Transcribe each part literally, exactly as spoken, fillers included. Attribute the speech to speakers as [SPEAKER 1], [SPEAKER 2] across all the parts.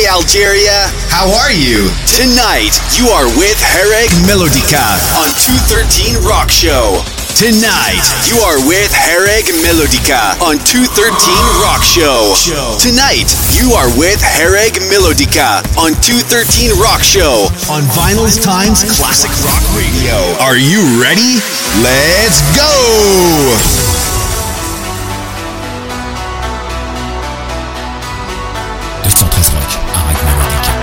[SPEAKER 1] Hey Algeria, how are you? Tonight, you are with Hereg Melodica on two thirteen Rock Show. Tonight, you are with Hereg Melodica on two thirteen Rock Show. Tonight, you are with Hereg Melodica on two thirteen Rock Show on Vinyl's Times Classic Rock Radio. Are you ready? Let's go!
[SPEAKER 2] deux cent treize Rock, Hereg Melodica.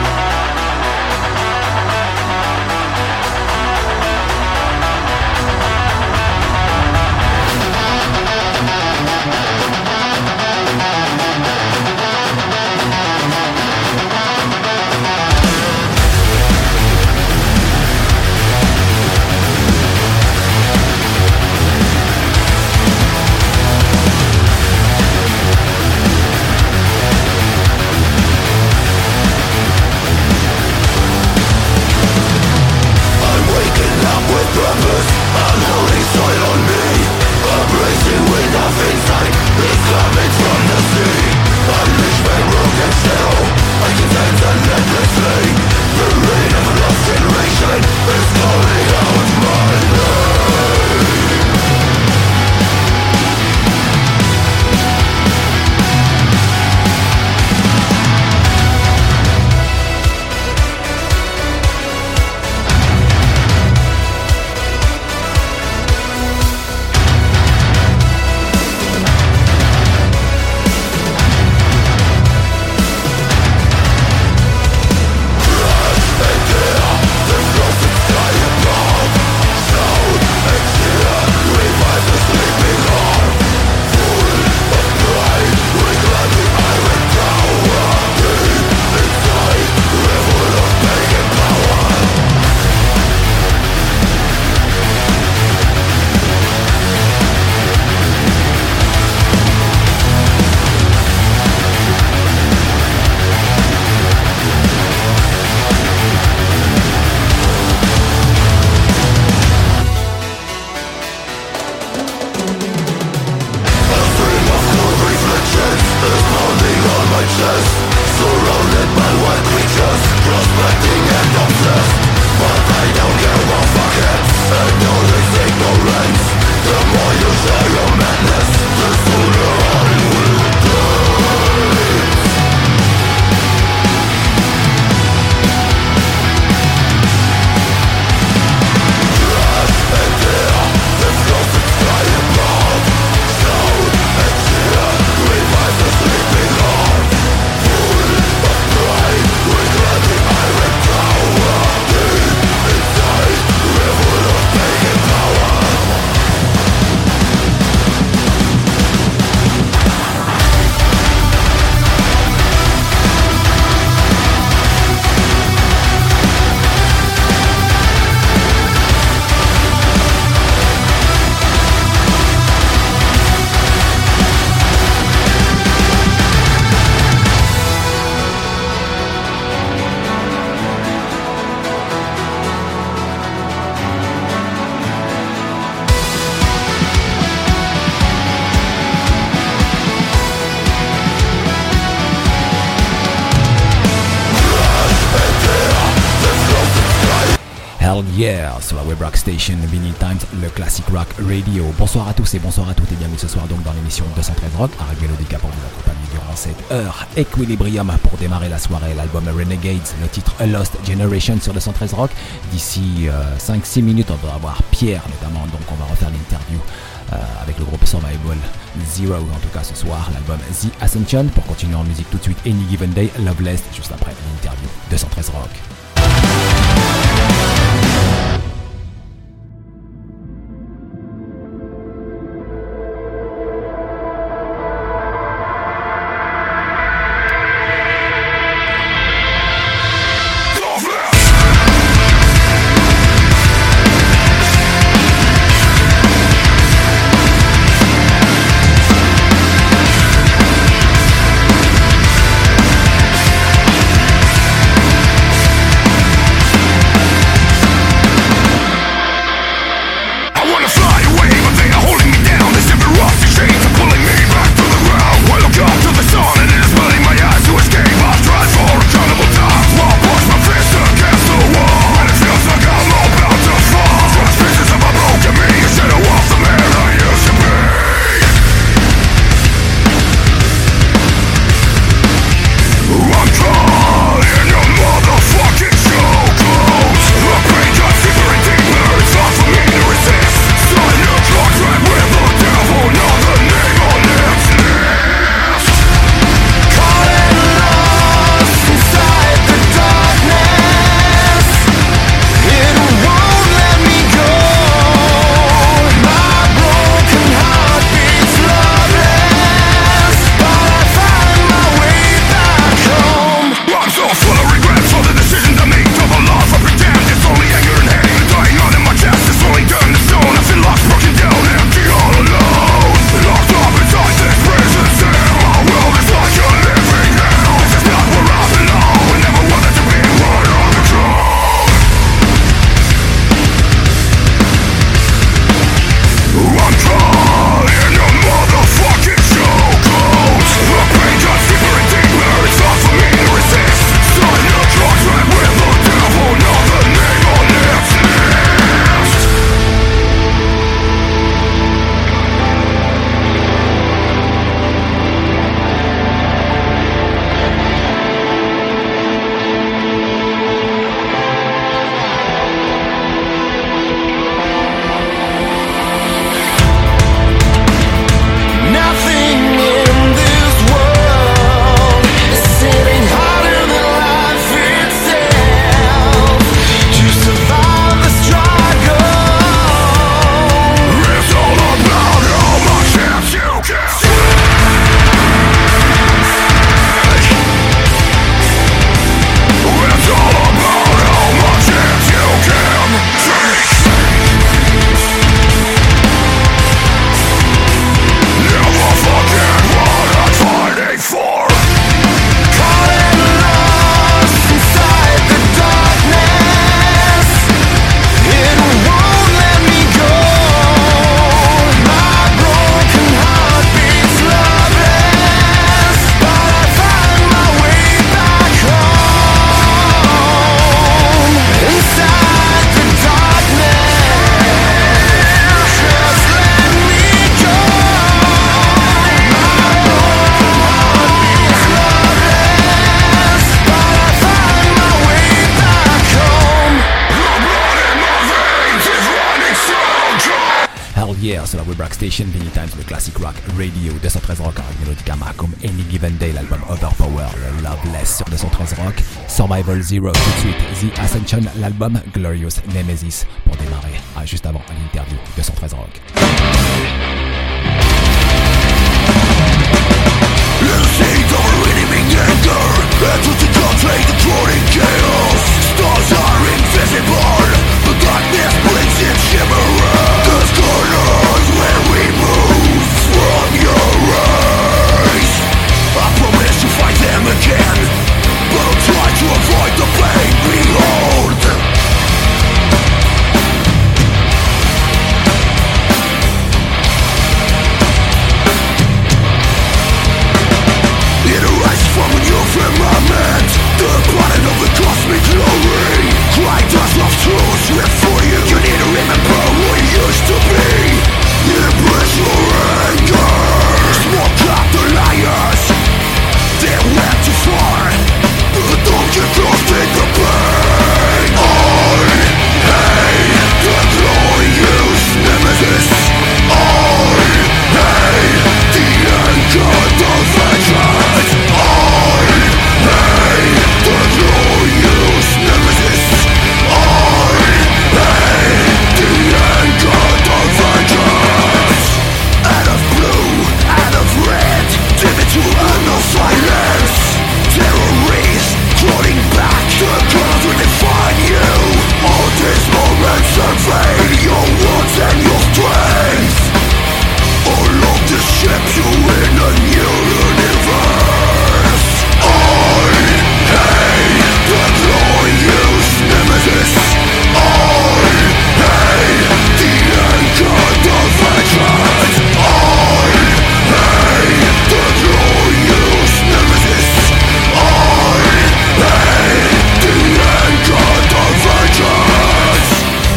[SPEAKER 3] Yeah, sur la Web Rock Station, Vinyl Times, le Classic Rock Radio. Bonsoir à tous et bonsoir à toutes et bienvenue ce soir donc dans l'émission deux cent treize Rock. Hereg Melodica pour vous accompagner durant cette heure. Equilibrium pour démarrer la soirée, l'album Renegades, le titre A Lost Generation sur deux cent treize Rock. D'ici euh, cinq six minutes, on va avoir Pierre notamment, donc on va refaire l'interview euh, avec le groupe Survival Zero, en tout cas ce soir, l'album The Ascension. Pour continuer en musique tout de suite, Any Given Day, Loveless, juste après l'interview deux cent treize Rock.
[SPEAKER 4] We'll be right back.
[SPEAKER 3] Fire sur la Web Rock Station, Vinny Times, le Classic Rock Radio, deux cent treize Rock avec Melodica Macum, Any Given Day, l'album Overpower, le Loveless sur deux cent treize Rock, Survival Zero tout de suite, The Ascension, l'album Glorious Nemesis pour démarrer, ah, juste avant l'interview, deux cent treize Rock.
[SPEAKER 4] Seeds of a renewing anger, enter to concentrate the crawling chaos. Stars are invisible, but darkness brings its shimmering. The corners where we move from your race. I promise to fight them again, but I'll try to avoid the pain. Behold, from a new firmament, the planet of the cosmic glory. Cry dust of truth, live for you. You need to remember who you used to be. Embrace your anger. Smoke out the liars. They went too far, but don't get lost in the pain. I hate the glorious nemesis. I hate the anger of vengeance. The glorious nemesis. I hate the anger of vengeance. Out of blue, out of red, dim into unknown silence. Terrorists crawling back, the colors will define you. All these moments survey your wants and your strength. All of the ships you in a new universe. I hate the glorious nemesis. I hate the anger of vengeance. I hate the glorious nemesis. I hate the anger of vengeance.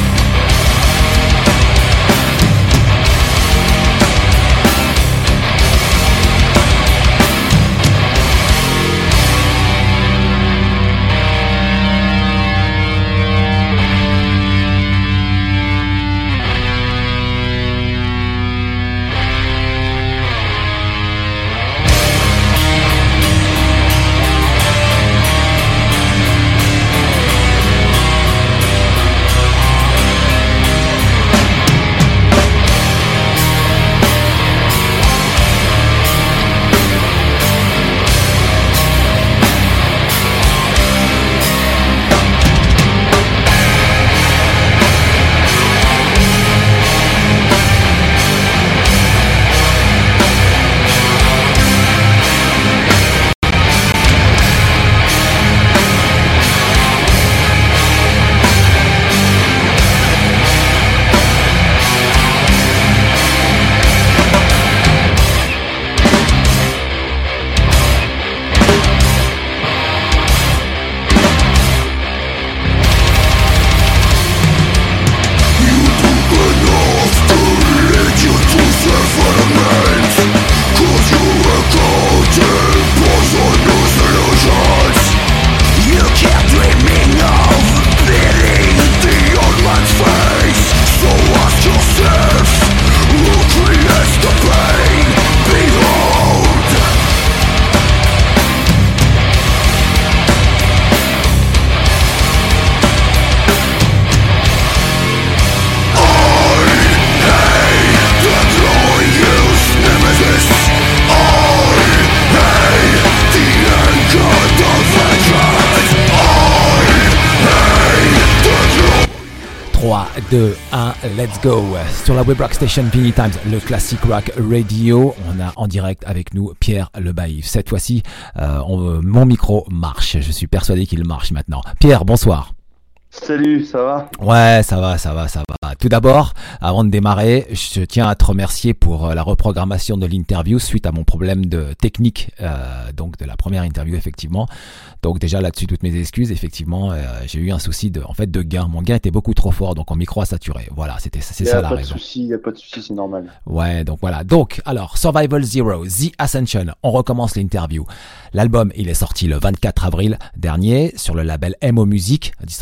[SPEAKER 3] deux, un, let's go. Sur la Web Rock Station, Vinny Times, le Classic Rock Radio. On a en direct avec nous Pierre Le Baïf. Cette fois-ci, euh, on, mon micro marche. Je suis persuadé qu'il marche maintenant. Pierre, bonsoir.
[SPEAKER 5] Salut, ça va ?
[SPEAKER 3] Ouais, ça va, ça va, ça va. Tout d'abord, avant de démarrer, je tiens à te remercier pour la reprogrammation de l'interview suite à mon problème de technique, euh, donc de la première interview effectivement. Donc déjà là-dessus, toutes mes excuses. Effectivement, euh, j'ai eu un souci de, en fait, de gain. Mon gain était beaucoup trop fort, donc mon micro a saturé. Voilà, c'était, c'est ça la raison.
[SPEAKER 5] Il n'y a pas de souci, c'est normal.
[SPEAKER 3] Ouais, donc voilà. Donc, alors, Survival Zero, The Ascension. On recommence l'interview. L'album, il est sorti le vingt-quatre avril dernier sur le label M O Music, distribution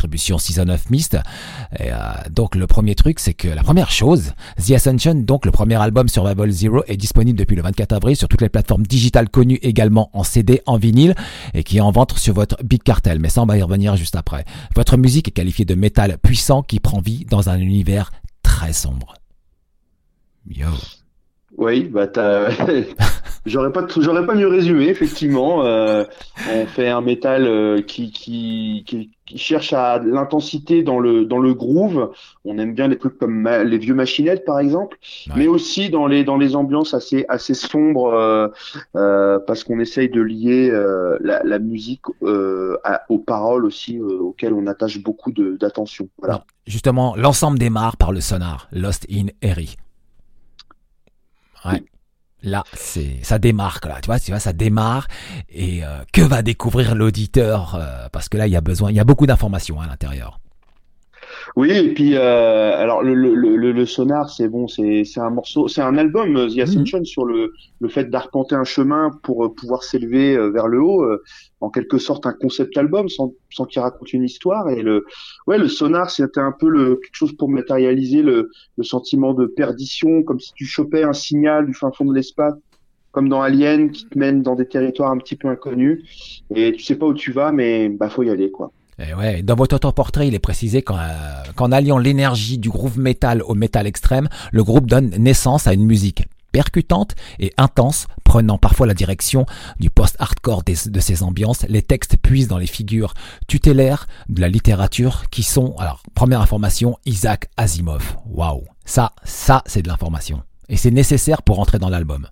[SPEAKER 3] Season of Mist. Et, euh, donc le premier truc, c'est que la première chose, The Ascension, donc le premier album Survival Zero, est disponible depuis le vingt-quatre avril sur toutes les plateformes digitales connues, également en C D, en vinyle, et qui est en vente sur votre Big Cartel. Mais ça, on va y revenir juste après. Votre musique est qualifiée de métal puissant qui prend vie dans un univers très sombre. Yo.
[SPEAKER 5] Oui, bah t'as... j'aurais pas j'aurais pas mieux résumé, effectivement. Euh, on fait un métal euh, qui, qui qui qui cherche à l'intensité dans le dans le groove. On aime bien les trucs comme ma- les vieux machinettes par exemple,
[SPEAKER 3] Ouais.
[SPEAKER 5] mais aussi dans les dans les ambiances assez assez sombres euh, euh, parce qu'on essaye de lier euh, la, la musique euh, à- aux paroles aussi euh, auxquelles on attache beaucoup de d'attention. Voilà.
[SPEAKER 3] Justement, l'ensemble démarre par le sonar, Lost in Airy. Ouais. Là, c'est, ça démarre, là, tu vois, tu vois, ça démarre. Et euh, que va découvrir l'auditeur euh, parce que là, il y a besoin, il y a beaucoup d'informations à l'intérieur.
[SPEAKER 5] Oui, et puis euh, alors le, le, le, le sonar, c'est bon, c'est c'est un morceau, c'est un album euh, The Ascension sur le le fait d'arpenter un chemin pour euh, pouvoir s'élever euh, vers le haut, euh, en quelque sorte un concept album sans sans qu'il raconte une histoire. Et le ouais, le sonar, c'était un peu le quelque chose pour matérialiser le le sentiment de perdition, comme si tu chopais un signal du fin fond de l'espace, comme dans Alien, qui te mène dans des territoires un petit peu inconnus et tu sais pas où tu vas, mais bah faut y aller quoi.
[SPEAKER 3] Et ouais, dans votre autoportrait, il est précisé qu'en, euh, qu'en alliant l'énergie du groove metal au metal extrême, le groupe donne naissance à une musique percutante et intense, prenant parfois la direction du post-hardcore des, de ces ambiances. Les textes puisent dans les figures tutélaires de la littérature qui sont, alors, première information, Isaac Asimov. Waouh, ça, ça, c'est de l'information. Et c'est nécessaire pour entrer dans l'album.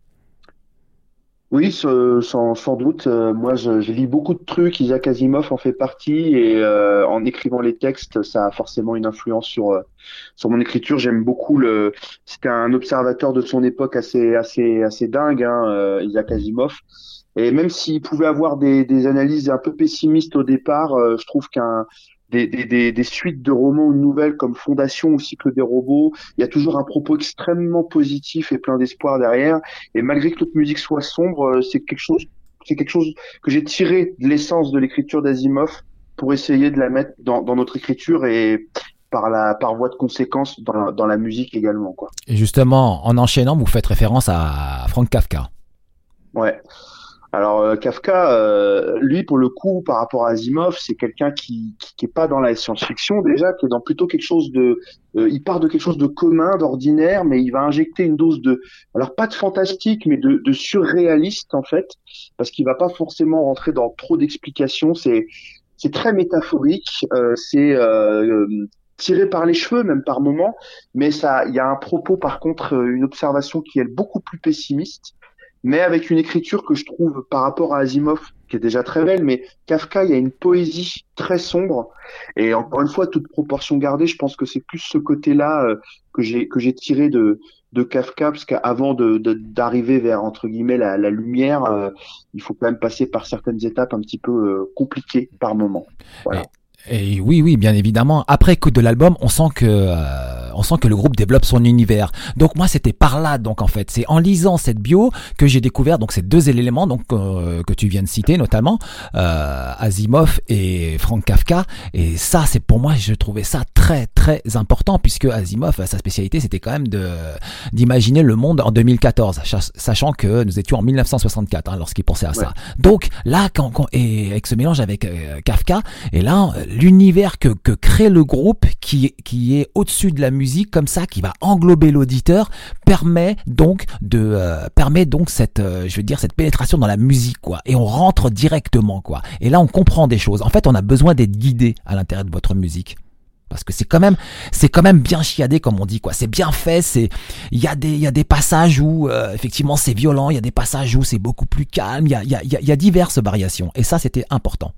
[SPEAKER 5] Oui, ce- sans, sans doute. Euh, moi, je, je lis beaucoup de trucs. Isaac Asimov en fait partie, et euh, en écrivant les textes, ça a forcément une influence sur euh, sur mon écriture. J'aime beaucoup le. C'était un observateur de son époque assez assez assez dingue, hein, euh, Isaac Asimov. Et même s'il pouvait avoir des des analyses un peu pessimistes au départ, euh, je trouve qu'un des, des, des, des suites de romans ou de nouvelles comme Fondation ou Cycle des robots, il y a toujours un propos extrêmement positif et plein d'espoir derrière. Et malgré que toute musique soit sombre, euh, c'est quelque chose, c'est quelque chose que j'ai tiré de l'essence de l'écriture d'Asimov pour essayer de la mettre dans, dans notre écriture et par la, par voie de conséquence dans la, dans la musique également, quoi.
[SPEAKER 3] Et justement, en enchaînant, vous faites référence à Frank Kafka.
[SPEAKER 5] Ouais. Alors euh, Kafka, euh, lui pour le coup, par rapport à Asimov, c'est quelqu'un qui, qui qui est pas dans la science-fiction déjà, qui est dans plutôt quelque chose de, euh, il part de quelque chose de commun, d'ordinaire, mais il va injecter une dose de, alors pas de fantastique, mais de, de surréaliste en fait, parce qu'il va pas forcément rentrer dans trop d'explications. C'est c'est très métaphorique, euh, c'est euh, tiré par les cheveux même par moments, mais ça, il y a un propos par contre, une observation qui est beaucoup plus pessimiste, mais avec une écriture que je trouve par rapport à Asimov, qui est déjà très belle, mais Kafka, il y a une poésie très sombre, et encore une fois, toute proportion gardée, je pense que c'est plus ce côté-là euh, que j'ai que j'ai tiré de de Kafka, parce qu'avant de, de d'arriver vers entre guillemets la, la lumière, euh, il faut quand même passer par certaines étapes un petit peu euh, compliquées par moment. Voilà.
[SPEAKER 3] Et, et oui, oui, bien évidemment. Après écoute de l'album, on sent que euh, on sent que le groupe développe son univers. Donc moi, c'était par là. Donc en fait, c'est en lisant cette bio que j'ai découvert donc ces deux éléments donc euh, que tu viens de citer, notamment euh, Asimov et Frank Kafka. Et ça, c'est pour moi, je trouvais ça très très important puisque Asimov, sa spécialité, c'était quand même de d'imaginer le monde en deux mille quatorze, sachant que nous étions en mille neuf cent soixante-quatre hein, lorsqu'il pensait à ça. Ouais. Donc là, quand, quand et avec ce mélange avec euh, Kafka, et là l'univers que que crée le groupe, qui qui est au-dessus de la musique comme ça, qui va englober l'auditeur, permet donc de euh, permet donc cette euh, je veux dire cette pénétration dans la musique quoi, et on rentre directement quoi. Et là on comprend des choses. En fait, on a besoin d'être guidé à l'intérieur de votre musique. Parce que c'est quand même, c'est quand même bien chiadé comme on dit quoi. C'est bien fait. C'est, il y a des, il y a des passages où euh, effectivement c'est violent. Il y a des passages où c'est beaucoup plus calme. Il y a, il y a, il y a diverses variations. Et ça, c'était important.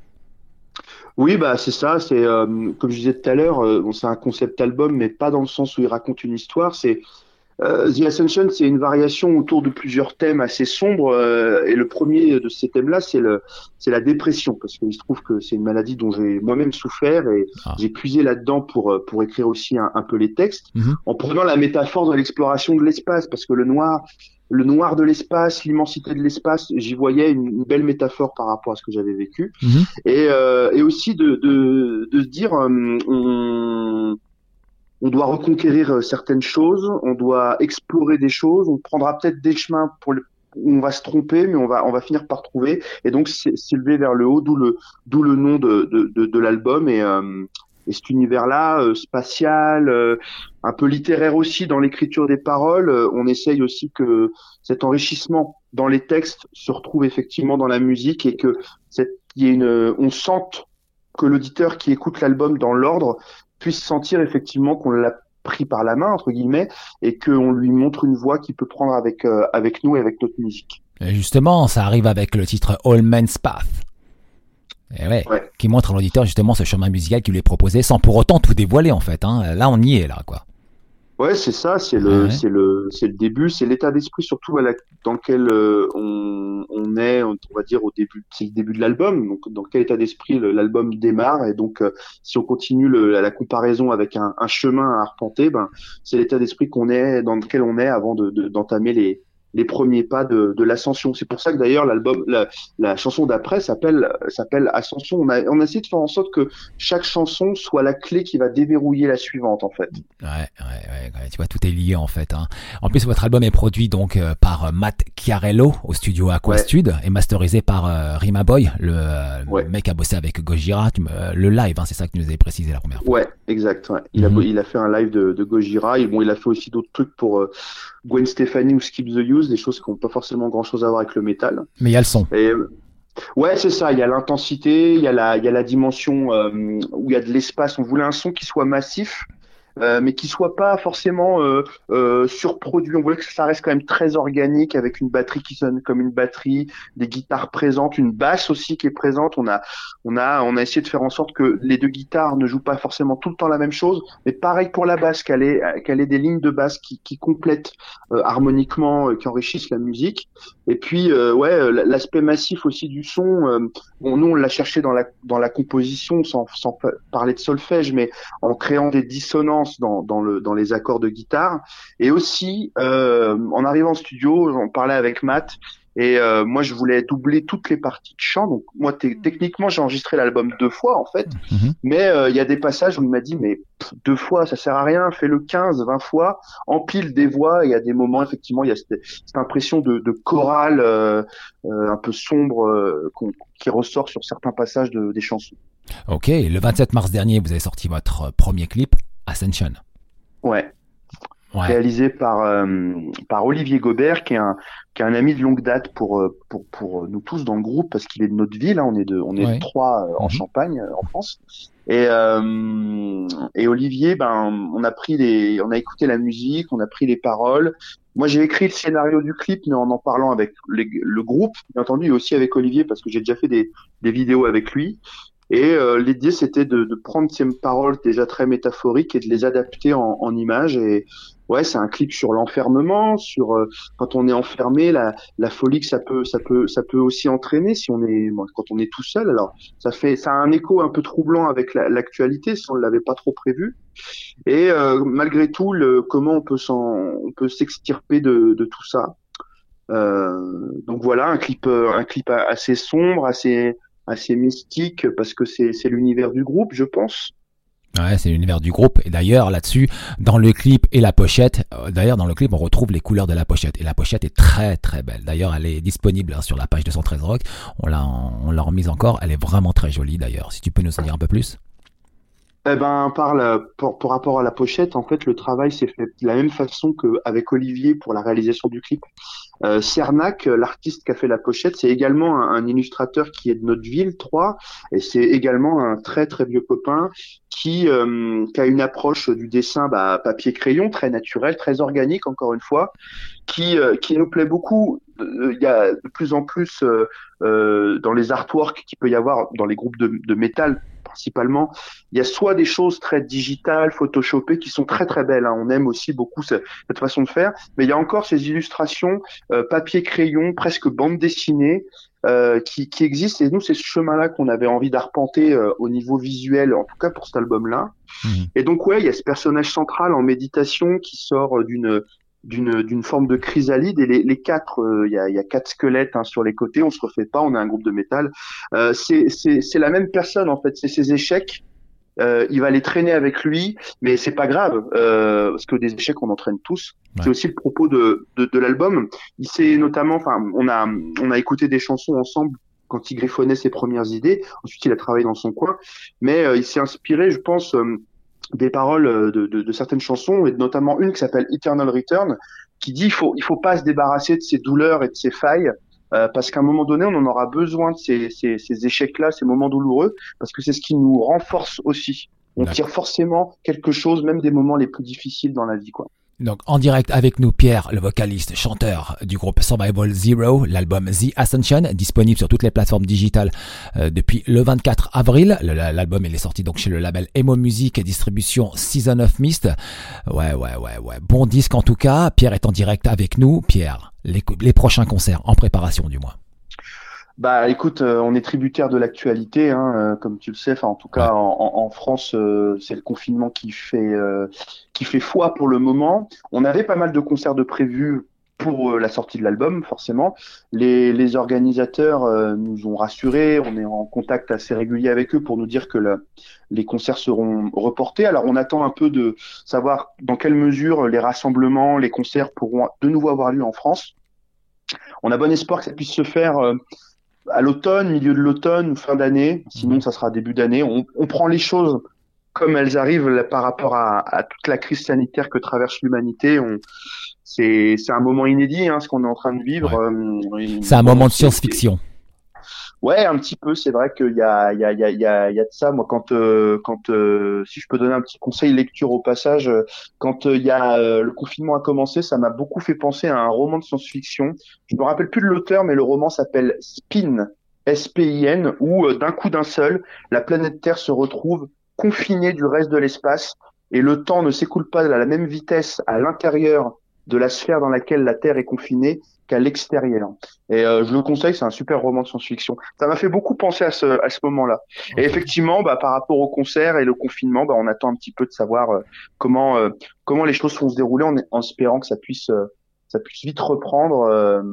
[SPEAKER 5] Oui, bah c'est ça. C'est euh, comme je disais tout à l'heure, euh, bon, c'est un concept album, mais pas dans le sens où il raconte une histoire. C'est Euh, The Ascension, c'est une variation autour de plusieurs thèmes assez sombres, euh, et le premier de ces thèmes-là, c'est le, c'est la dépression, parce qu'il se trouve que c'est une maladie dont j'ai moi-même souffert, et ah. j'ai puisé là-dedans pour pour écrire aussi un, un peu les textes, mm-hmm. en prenant la métaphore de l'exploration de l'espace, parce que le noir le noir de l'espace, l'immensité de l'espace, j'y voyais une, une belle métaphore par rapport à ce que j'avais vécu. Mmh. Et, euh, et aussi de, de, de se dire, euh, on, on doit reconquérir certaines choses, on doit explorer des choses, on prendra peut-être des chemins pour le, où on va se tromper, mais on va, on va finir par trouver. Et donc, s'élever vers le haut, d'où le, d'où le nom de, de, de, de l'album. Et, euh, et cet univers-là, euh, spatial, euh, un peu littéraire aussi dans l'écriture des paroles, euh, on essaye aussi que cet enrichissement dans les textes se retrouve effectivement dans la musique et que cette, y ait une, on sente que l'auditeur qui écoute l'album dans l'ordre puisse sentir effectivement qu'on l'a pris par la main entre guillemets et qu'on lui montre une voix qu'il peut prendre avec euh, avec nous et avec notre musique.
[SPEAKER 3] Et justement, ça arrive avec le titre All Men's Path. Et ouais, ouais. Qui montre à l'auditeur justement ce chemin musical qui lui est proposé sans pour autant tout dévoiler en fait. Hein. Là, on y est là, quoi.
[SPEAKER 5] Ouais, c'est ça, c'est le, ouais. c'est le, c'est le début, c'est l'état d'esprit surtout à la, dans lequel euh, on, on est, on va dire au début, c'est le début de l'album. Donc, dans quel état d'esprit le, l'album démarre et donc, euh, si on continue le, la, la comparaison avec un, un chemin à arpenter, ben, c'est l'état d'esprit qu'on est, dans lequel on est avant de, de d'entamer les les premiers pas de, de l'ascension. C'est pour ça que d'ailleurs l'album, la, la chanson d'après s'appelle s'appelle Ascension. On a on a essayé de faire en sorte que chaque chanson soit la clé qui va déverrouiller la suivante en fait.
[SPEAKER 3] Ouais, ouais, ouais. Tu vois, tout est lié en fait. Hein. En plus, votre album est produit donc euh, par Matt Chiarello au studio Aquastud ouais. et masterisé par euh, Rima Boy, le euh, ouais. mec a bossé avec Gojira. Tu me, euh, le live, hein, c'est ça que tu nous avais précisé la première fois.
[SPEAKER 5] Ouais, exact. Ouais. Il mm-hmm. a il a fait un live de, de Gojira. Et bon, il a fait aussi d'autres trucs pour euh, Gwen Stefani ou Skip the Use, des choses qui n'ont pas forcément grand chose à voir avec le métal.
[SPEAKER 3] Mais il y a le son.
[SPEAKER 5] Et, ouais, c'est ça. Il y a l'intensité, il y a la, il y a la dimension euh, où il y a de l'espace. On voulait un son qui soit massif, euh, mais qui soit pas forcément euh, euh, surproduit. On voulait que ça reste quand même très organique, avec une batterie qui sonne comme une batterie, des guitares présentes, une basse aussi qui est présente. On a, on a, on a essayé de faire en sorte que les deux guitares ne jouent pas forcément tout le temps la même chose, mais pareil pour la basse, qu'elle ait, qu'elle ait des lignes de basse qui, qui complètent euh, harmoniquement, euh, qui enrichissent la musique. Et puis, euh, ouais, l'aspect massif aussi du son. Euh, bon, nous on l'a cherché dans la dans la composition, sans sans parler de solfège, mais en créant des dissonances dans dans le dans les accords de guitare. Et aussi, euh, en arrivant en studio, j'en parlais avec Matt. Et euh, moi, je voulais doubler toutes les parties de chant. Donc, moi, t- techniquement, j'ai enregistré l'album deux fois, en fait. Mm-hmm. Mais il euh, y a des passages où il m'a dit, mais pff, deux fois, ça sert à rien. Fais-le quinze, vingt fois. Empile des voix. Il y a des moments, effectivement, il y a cette, cette impression de, de chorale euh, euh, un peu sombre euh, qui ressort sur certains passages de, des chansons.
[SPEAKER 3] Ok. Le vingt-sept mars dernier, vous avez sorti votre premier clip, Ascension.
[SPEAKER 5] Ouais. Ouais. Réalisé par euh, par Olivier Gobert, qui est un qui est un ami de longue date pour pour pour nous tous dans le groupe, parce qu'il est de notre ville. Hein, on est de on est ouais. de trois euh, en mmh. Champagne, euh, en France. Et euh, et Olivier, ben on a pris les on a écouté la musique, on a pris les paroles. Moi, j'ai écrit le scénario du clip, mais en en parlant avec les, le groupe, bien entendu, et aussi avec Olivier, parce que j'ai déjà fait des des vidéos avec lui. Et euh, l'idée, c'était de, de prendre ces paroles déjà très métaphoriques et de les adapter en, en images. Et ouais, c'est un clip sur l'enfermement, sur euh, quand on est enfermé, la, la folie que ça peut, ça peut, ça peut aussi entraîner si on est, bon, quand on est tout seul. Alors, ça fait, ça a un écho un peu troublant avec la, l'actualité, si on l'avait pas trop prévu. Et euh, malgré tout, le, comment on peut s'en, on peut s'extirper de, de tout ça. Euh, donc voilà, un clip, un clip assez sombre, assez assez mystique, parce que c'est c'est l'univers du groupe, je pense.
[SPEAKER 3] Ouais, c'est l'univers du groupe. Et d'ailleurs, là-dessus, dans le clip et la pochette, euh, d'ailleurs, dans le clip, on retrouve les couleurs de la pochette. Et la pochette est très, très belle. D'ailleurs, elle est disponible hein, sur la page deux cent treize Rock. On l'a, on l'a remise encore. Elle est vraiment très jolie, d'ailleurs. Si tu peux nous en dire un peu plus.
[SPEAKER 5] Eh ben, par, la, pour, pour rapport à la pochette, en fait, le travail s'est fait de la même façon qu'avec Olivier pour la réalisation du clip. Euh, Cernac, l'artiste qui a fait la pochette, c'est également un, un illustrateur qui est de notre ville, Troyes, et c'est également un très très vieux copain qui, euh, qui a une approche du dessin bah, papier-crayon, très naturel, très organique, encore une fois, qui, euh, qui nous plaît beaucoup. Il y a de plus en plus euh, euh, dans les artworks qu'il peut y avoir dans les groupes de, de métal, principalement, il y a soit des choses très digitales, photoshopées, qui sont très très belles. Hein. On aime aussi beaucoup ce, cette façon de faire. Mais il y a encore ces illustrations euh, papier-crayon, presque bande dessinée, euh, qui, qui existent. Et nous, c'est ce chemin-là qu'on avait envie d'arpenter euh, au niveau visuel, en tout cas pour cet album-là. Mmh. Et donc, ouais, il y a ce personnage central en méditation qui sort d'une d'une d'une forme de chrysalide et les, les quatre, il euh, y, a, y a quatre squelettes hein, sur les côtés. On se refait pas, on est un groupe de métal. Euh, c'est c'est c'est la même personne en fait. C'est ses échecs. Euh, il va les traîner avec lui, mais c'est pas grave euh, parce que des échecs on entraîne tous. Ouais. C'est aussi le propos de de, de l'album. Il s'est notamment, enfin, on a on a écouté des chansons ensemble quand il griffonnait ses premières idées. Ensuite, il a travaillé dans son coin, mais euh, il s'est inspiré, je pense, euh, des paroles de, de de certaines chansons et notamment une qui s'appelle Eternal Return, qui dit il faut il faut pas se débarrasser de ses douleurs et de ses failles. Euh, parce qu'à un moment donné, on en aura besoin de ces, ces, ces échecs-là, ces moments douloureux, parce que c'est ce qui nous renforce aussi. On D'accord. tire forcément quelque chose, même des moments les plus difficiles dans la vie, quoi.
[SPEAKER 3] Donc, en direct avec nous, Pierre, le vocaliste, chanteur du groupe Survival Zero, l'album The Ascension, disponible sur toutes les plateformes digitales euh, depuis le vingt-quatre avril. Le, l'album, il est sorti donc chez le label Emo Music et distribution Season of Mist. Ouais, ouais, ouais, ouais. Bon disque en tout cas. Pierre est en direct avec nous. Pierre, les, les prochains concerts en préparation du moins.
[SPEAKER 5] Bah écoute, euh, on est tributaire de l'actualité, hein, euh, comme tu le sais. Enfin, en tout cas, ouais. en, en France, euh, c'est le confinement qui fait euh, qui fait foi pour le moment. On avait pas mal de concerts de prévus pour euh, la sortie de l'album, forcément. Les, les organisateurs euh, nous ont rassurés. On est en contact assez régulier avec eux pour nous dire que le, les concerts seront reportés. Alors, on attend un peu de savoir dans quelle mesure les rassemblements, les concerts pourront de nouveau avoir lieu en France. On a bon espoir que ça puisse se faire. Euh, à l'automne, milieu de l'automne ou fin d'année, sinon ça sera début d'année. On, on prend les choses comme elles arrivent là, par rapport à, à toute la crise sanitaire que traverse l'humanité. On, c'est, c'est un moment inédit, hein, ce qu'on est en train de vivre.
[SPEAKER 3] Ouais. Euh, c'est un moment de science-fiction.
[SPEAKER 5] Ouais, un petit peu. C'est vrai qu'il y a, il y a, il y a, il y a, il y a de ça. Moi, quand, euh, quand, euh, si je peux donner un petit conseil lecture au passage, euh, quand euh, il y a euh, le confinement a commencé, ça m'a beaucoup fait penser à un roman de science-fiction. Je me rappelle plus de l'auteur, mais le roman s'appelle Spin, S P I N, où euh, d'un coup d'un seul, la planète Terre se retrouve confinée du reste de l'espace et le temps ne s'écoule pas à la même vitesse à l'intérieur de la sphère dans laquelle la Terre est confinée qu'à l'extérieur. Et euh, je le conseille, c'est un super roman de science-fiction. Ça m'a fait beaucoup penser à ce à ce moment-là. Okay. Et effectivement, bah par rapport au concert et le confinement, bah on attend un petit peu de savoir euh, comment euh, comment les choses vont se dérouler en, en espérant que ça puisse euh, ça puisse vite reprendre euh,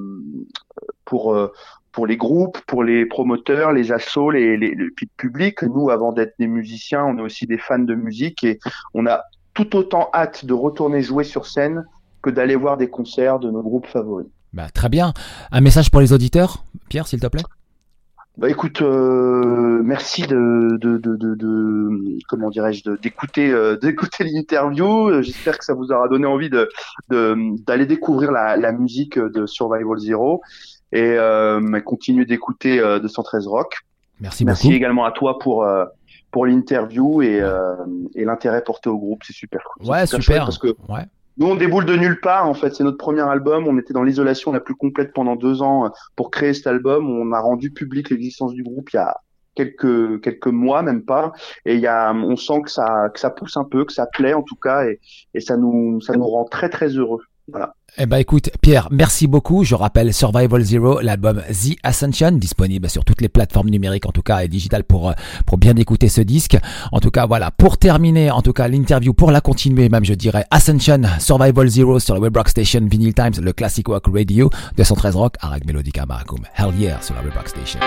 [SPEAKER 5] pour euh, pour les groupes, pour les promoteurs, les assos, les, les le public. Nous, avant d'être des musiciens, on est aussi des fans de musique et on a tout autant hâte de retourner jouer sur scène que d'aller voir des concerts de nos groupes favoris.
[SPEAKER 3] Bah, très bien. Un message pour les auditeurs, Pierre, s'il te plaît.
[SPEAKER 5] Bah écoute, euh, merci de, de, de, de, de comment dirais-je, de, d'écouter, euh, d'écouter l'interview. J'espère que ça vous aura donné envie de, de d'aller découvrir la, la musique de Survival Zero et euh, continuer d'écouter euh, deux cent treize Rock.
[SPEAKER 3] Merci,
[SPEAKER 5] merci
[SPEAKER 3] beaucoup.
[SPEAKER 5] également à toi pour euh, pour l'interview et euh, et l'intérêt porté au groupe, c'est super.
[SPEAKER 3] C'est ouais, super.
[SPEAKER 5] super parce que
[SPEAKER 3] ouais.
[SPEAKER 5] Nous, on déboule de nulle part, en fait. C'est notre premier album. On était dans l'isolation la plus complète pendant deux ans pour créer cet album. On a rendu public l'existence du groupe il y a quelques, quelques mois, même pas. Et il y a, on sent que ça, que ça pousse un peu, que ça plaît, en tout cas, et, et ça nous, ça nous rend très, très heureux. Voilà.
[SPEAKER 3] Eh ben écoute, Pierre, merci beaucoup. Je rappelle Survival Zero, l'album The Ascension, disponible sur toutes les plateformes numériques en tout cas et digitales pour pour bien écouter ce disque. En tout cas, voilà, pour terminer, en tout cas l'interview, pour la continuer même, je dirais Ascension, Survival Zero sur le Web Rock Station, Vinyl Times, le Classic Rock Radio, deux cent treize Rock, Arag Melodica Maracum, Hell Yeah sur la Web Rock Station.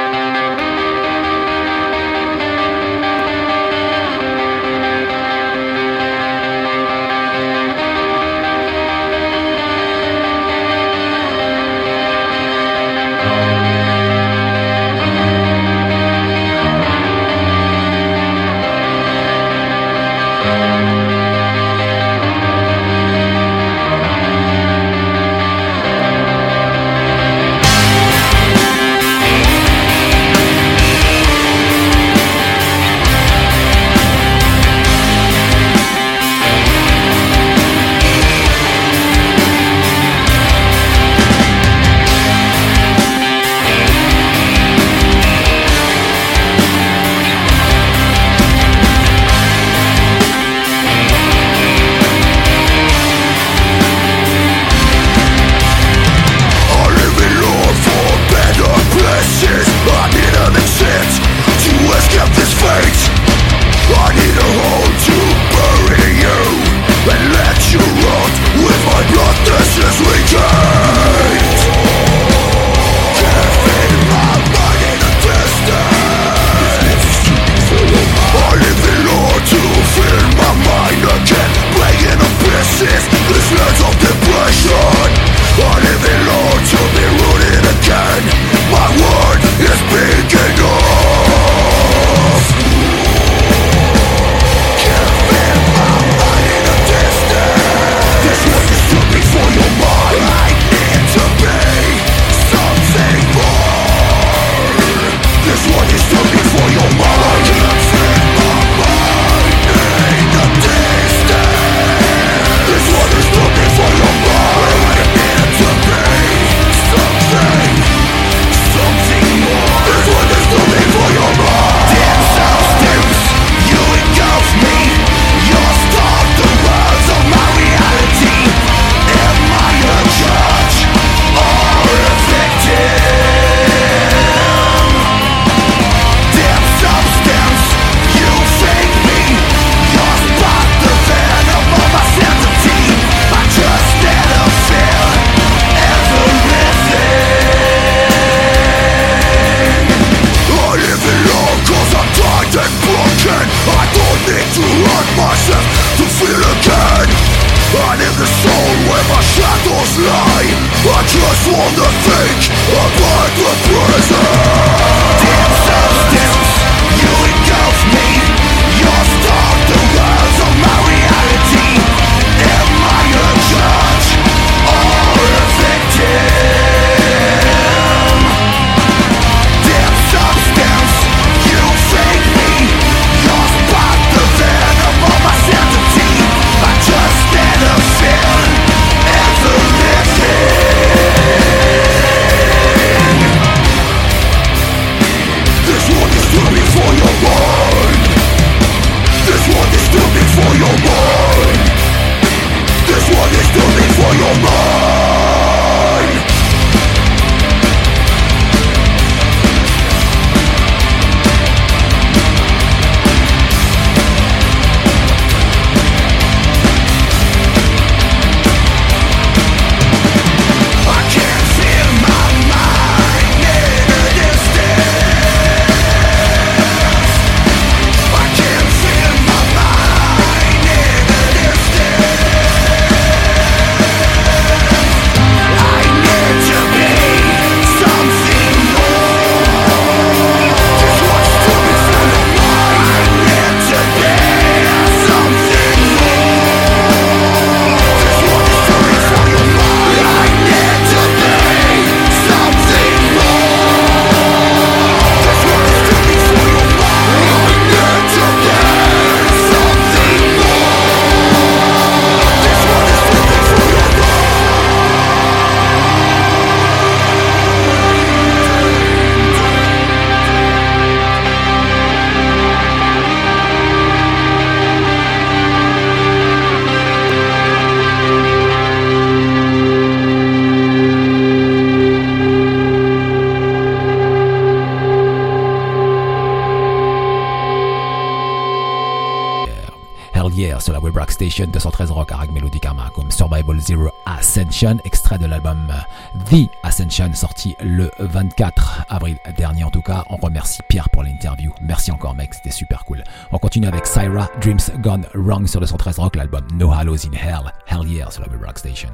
[SPEAKER 3] Sur la Web Rock Station, deux cent treize Rock, Arag Melodica Mahakam, Survival Zero Ascension, extrait de l'album The Ascension, sorti le vingt-quatre avril dernier en tout cas. On remercie Pierre pour l'interview. Merci encore mec, c'était super cool. On continue avec Syra, Dreams Gone Wrong sur deux cent treize Rock, l'album No Hallows in Hell, Hell Yeah sur la Web Rock Station.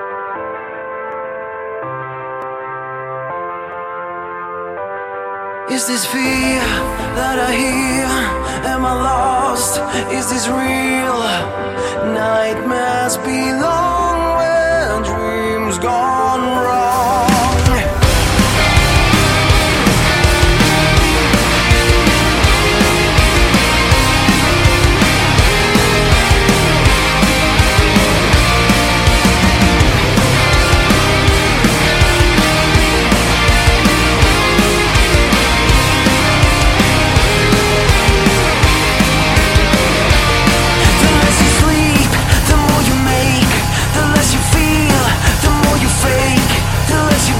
[SPEAKER 6] Is this fear that I hear? Am I lost? Is this real? Nightmares belong when dreams gone wrong. The less you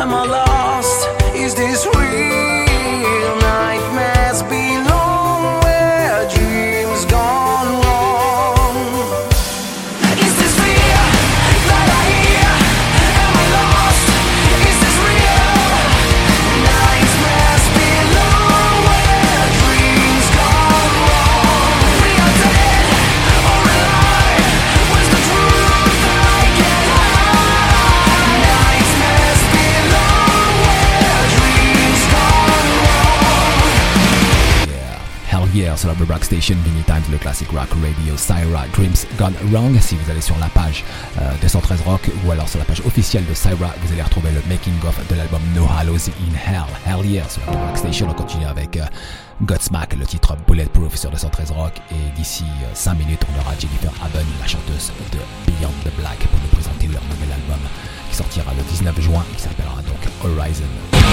[SPEAKER 6] Am I lost? Is this real? Nightmares belong where dreams gone wrong. Is this real that I hear? Am I lost? Is this real? Nightmares belong where dreams gone wrong. We are dead or alive. Where's the truth I can't hide? Nightmares belong where dreams gone wrong.
[SPEAKER 3] Yeah. Hell yeah, sur la Blue Rock Station, Vinny Times, le classic rock radio, Syra, Dreams Gone Wrong. Si vous allez sur la page euh, deux cent treize Rock ou alors sur la page officielle de Syra, vous allez retrouver le making of de l'album No Hallows in Hell. Hell yeah, sur la Blue Rock Station, on continue avec euh, Godsmack, le titre Bulletproof sur deux cent treize Rock. Et d'ici euh, cinq minutes, on aura Jennifer Aben, la chanteuse de Beyond the Black, pour nous présenter leur nouvel album qui sortira le dix-neuf juin, qui s'appellera donc Horizon.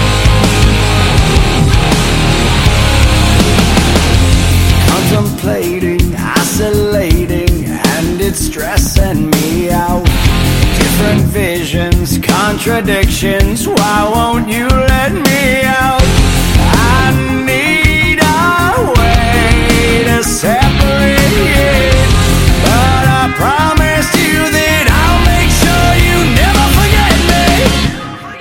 [SPEAKER 7] Contemplating, isolating, and it's stressing me out. Different visions, contradictions, why won't you let me out? I need a way to separate, but I promised you that I'll make sure you never forget me.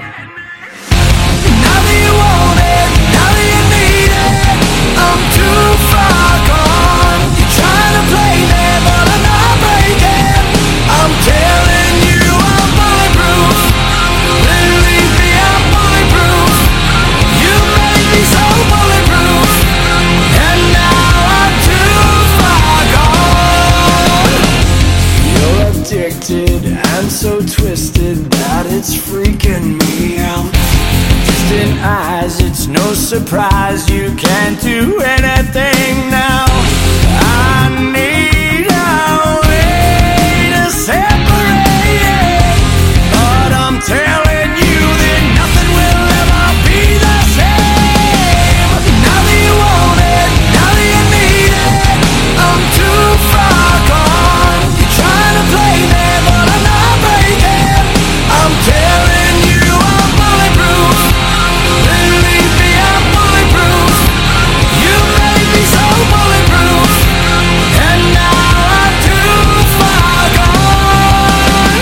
[SPEAKER 7] Now that you want it, now that you need it, I'm too far gone. You're trying to play me, but I'm not breaking. I'm telling you I'm bulletproof. Believe me, I'm bulletproof. You made me so bulletproof, and now I'm too far gone. You're addicted and so twisted that it's freaking me out. Distant eyes, it's no surprise you can't do anything now. I need a way to separate, but I'm telling you that nothing will ever be the same. Now that you want it, now that you need it, I'm too far gone. You're trying to play me, but I'm not breaking. I'm telling you I'm bulletproof. Believe me, I'm bulletproof. You made me so bulletproof, and now I'm too far gone.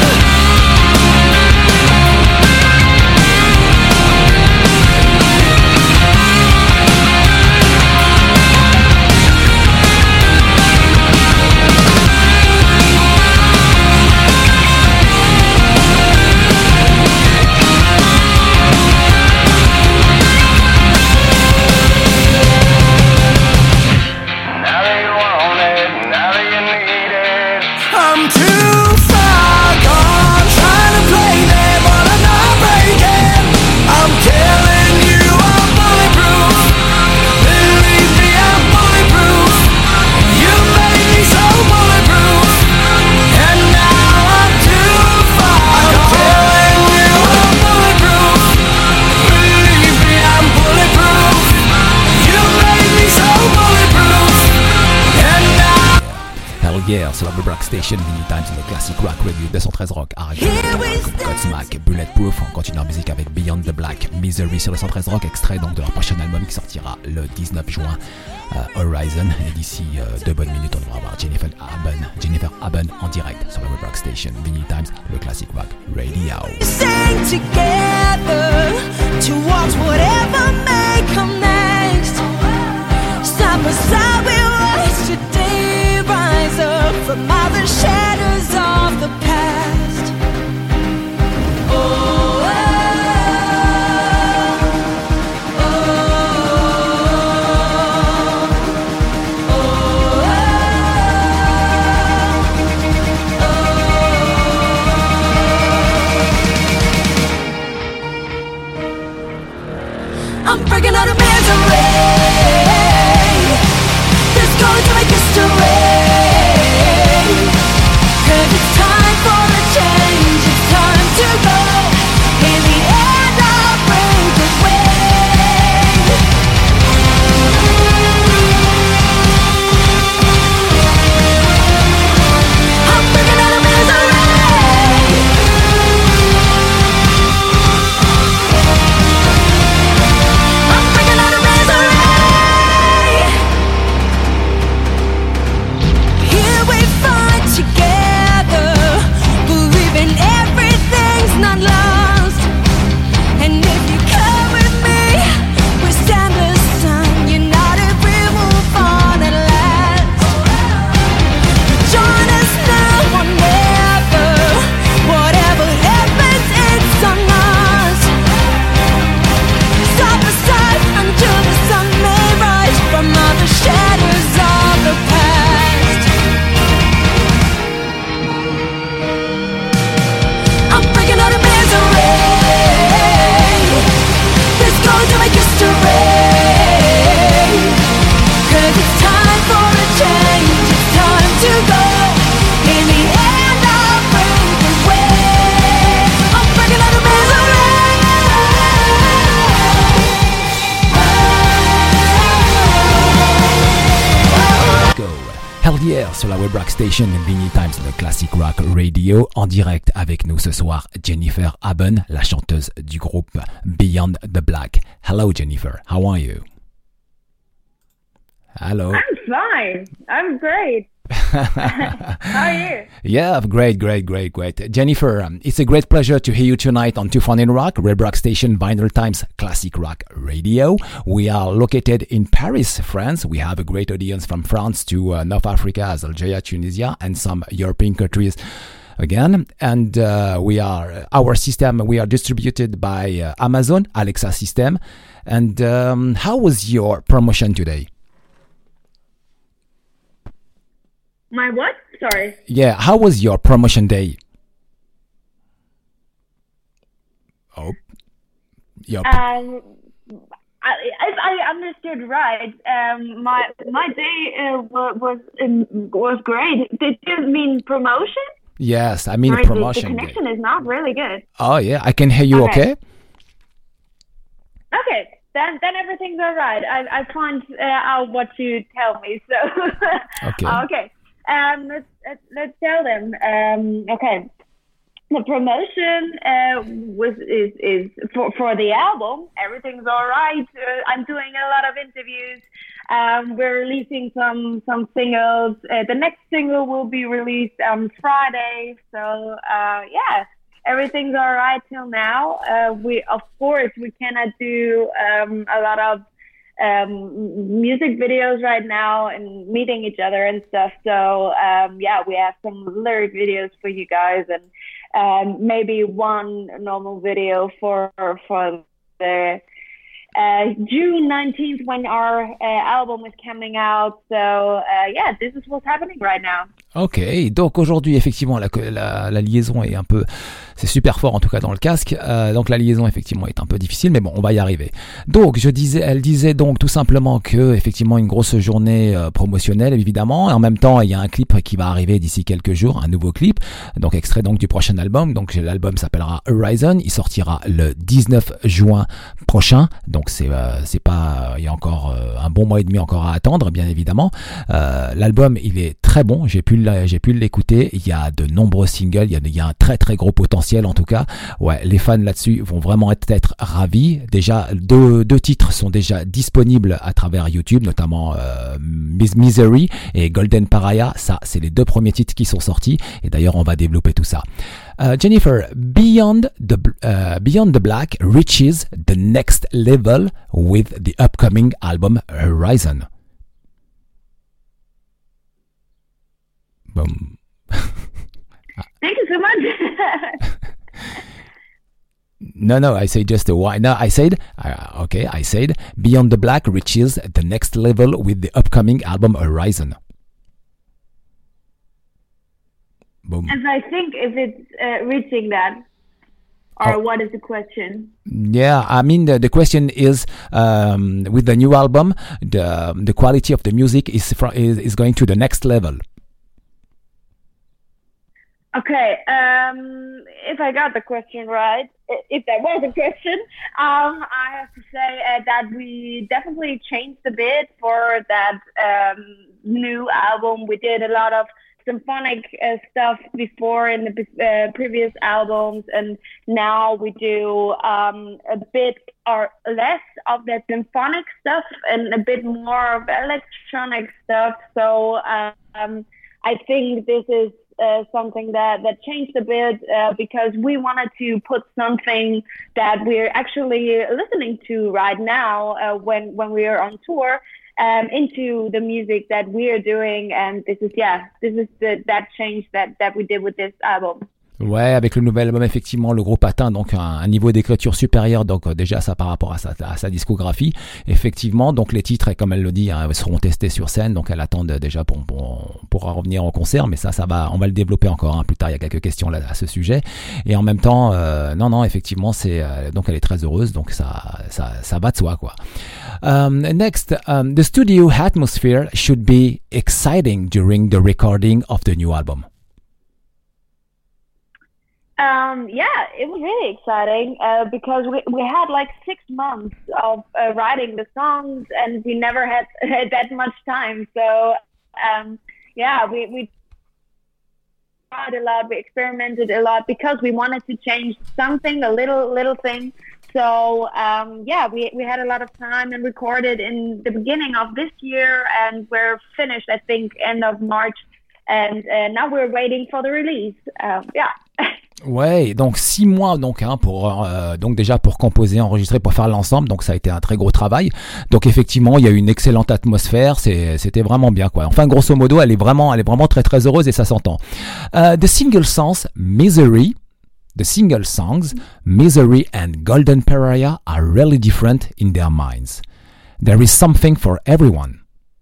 [SPEAKER 7] Now that you want it, now that you need it, I'm too far gone. Trying to play me, but I'm not breaking. I'm telling you I'm bulletproof. Believe me, I'm bulletproof. You made me so bulletproof, and now I'm too far gone. I'm telling you I'm bulletproof. Believe me, I'm bulletproof. You made me so bulletproof, and now.
[SPEAKER 3] Hell yeah, sur la Blue Rock Station, Vinny Times, le classic rock radio, deux cent treize Rock, Aragon, Godsmack, Bulletproof. On continue en musique avec Beyond the Black, Misery sur le cent treize Rock, extrait donc de leur prochain album qui sortira le dix-neuf juin, euh, Horizon. Et d'ici euh, deux bonnes minutes, on devra voir Jennifer Aben, Jennifer Aben en direct sur la Blue Rock Station, Vinny Times, le classic rock radio.
[SPEAKER 8] Sing together towards whatever may come next. Side by side we rise today, rise up from all the shadows of the past. Oh, oh, I'm breaking out of misery. This going to make history. And it's time for a change. It's time to go. In the end, I'll bring the wind. I'm breaking out of misery.
[SPEAKER 3] Jennifer sur la Web Rock Station Vinyl Times, le Classic Rock Radio. En direct avec nous ce soir, Jennifer Haben, la chanteuse du groupe Beyond the Black. Hello Jennifer, how are you? Hello.
[SPEAKER 9] I'm fine. I'm great. How are you?
[SPEAKER 3] Yeah, great, great, great, great. Jennifer, um, it's a great pleasure to hear you tonight on two fourteen Rock, Web Rock Station, Vinyl Times, Classic Rock Radio. We are located in Paris, France. We have a great audience from France to uh, North Africa, as Algeria, Tunisia, and some European countries again. And uh, we are, our system, we are distributed by uh, Amazon, Alexa system. And um, how was your promotion today?
[SPEAKER 9] My what? Sorry.
[SPEAKER 3] Yeah, how was your promotion day? Oh, yep.
[SPEAKER 9] Um, I, if I understood right, um, my my day uh, was was, um, was great. Did you mean promotion?
[SPEAKER 3] Yes, I mean
[SPEAKER 9] Sorry,
[SPEAKER 3] promotion
[SPEAKER 9] the, the connection
[SPEAKER 3] day.
[SPEAKER 9] is not really good.
[SPEAKER 3] Oh yeah, I can hear you. Okay.
[SPEAKER 9] Okay. Okay. Then, then everything's all right. I, I find uh, out what you tell me. So.
[SPEAKER 3] Okay.
[SPEAKER 9] Okay. Um, let's, let's let's tell them. Um, okay, the promotion uh, was is is for for the album. Everything's all right. Uh, I'm doing a lot of interviews. Um, we're releasing some some singles. Uh, the next single will be released on Friday. So uh, yeah, everything's all right till now. Uh, we of course we cannot do um, a lot of um music videos right now and meeting each other and stuff, so um yeah, we have some lyric videos for you guys, and um maybe one normal video for for the uh June nineteenth when our uh, album is coming out. So uh yeah, this is what's happening right now.
[SPEAKER 3] Ok, donc aujourd'hui effectivement la, la, la liaison est un peu, c'est super fort en tout cas dans le casque, euh, donc la liaison effectivement est un peu difficile, mais bon, on va y arriver. Donc je disais, elle disait donc tout simplement que effectivement une grosse journée euh, promotionnelle évidemment, et en même temps il y a un clip qui va arriver d'ici quelques jours, un nouveau clip, donc extrait donc du prochain album. Donc l'album s'appellera Horizon, il sortira le dix-neuf juin prochain, donc c'est euh, c'est pas, il y a encore euh, un bon mois et demi encore à attendre bien évidemment. Euh, l'album il est très bon, j'ai pu j'ai pu l'écouter, il y a de nombreux singles, il y a, il y a un très très gros potentiel en tout cas. Ouais, les fans là-dessus vont vraiment être, être ravis. Déjà, deux, deux titres sont déjà disponibles à travers YouTube, notamment euh, Misery et Golden Pariah. Ça, c'est les deux premiers titres qui sont sortis, et d'ailleurs on va développer tout ça. Uh, Jennifer, Beyond the uh, Beyond the Black reaches the next level with the upcoming album Horizon. Boom.
[SPEAKER 9] Thank you so much.
[SPEAKER 3] No, no, I say just a why. No, I said, uh, okay, I said Beyond the Black reaches the next level with the upcoming album Horizon. Boom.
[SPEAKER 9] And I think if it's uh, reaching that, or
[SPEAKER 3] oh.
[SPEAKER 9] what is the question?
[SPEAKER 3] Yeah, I mean the, the question is um, with the new album, the the quality of the music is fr- is, is going to the next level.
[SPEAKER 9] Okay, um, if I got the question right, if that was a question, um, I have to say uh, that we definitely changed a bit for that um, new album. We did a lot of symphonic uh, stuff before in the uh, previous albums, and now we do um, a bit or less of that symphonic stuff and a bit more of electronic stuff. So um, I think this is Uh, something that, that changed a bit uh, because we wanted to put something that we're actually listening to right now uh, when, when we are on tour um, into the music that we are doing. And this is, yeah, this is the, that change that, that we did with this album.
[SPEAKER 3] Ouais, avec le nouvel album, effectivement, le groupe atteint donc un, un niveau d'écriture supérieur, donc euh, déjà ça par rapport à sa, à sa discographie, effectivement. Donc les titres, comme elle le dit, hein, seront testés sur scène, donc elle attend de, déjà pour, pour, pour revenir en concert, mais ça, ça va, on va le développer encore hein, plus tard. Il y a quelques questions là à ce sujet, et en même temps, euh, non, non, effectivement, c'est euh, donc elle est très heureuse, donc ça, ça, ça va de soi, quoi. Um, next, um, the studio atmosphere should be exciting during the recording of the new album.
[SPEAKER 9] Um, yeah, it was really exciting uh, because we we had like six months of uh, writing the songs, and we never had, had that much time. So um, yeah, we we tried a lot, we experimented a lot because we wanted to change something, a little little thing. So um, yeah, we we had a lot of time and recorded in the beginning of this year, and we're finished, I think, end of March. And uh, now we're waiting for the release. Um, yeah.
[SPEAKER 3] Ouais, donc six mois donc hein, pour euh, donc déjà pour composer, enregistrer, pour faire l'ensemble, donc ça a été un très gros travail. Donc effectivement, il y a eu une excellente atmosphère, c'est c'était vraiment bien quoi. Enfin grosso modo, elle est vraiment elle est vraiment très très heureuse et ça s'entend. Uh, the single songs Misery, the single songs Misery and Golden Pariah are really different in their minds. There is something for everyone.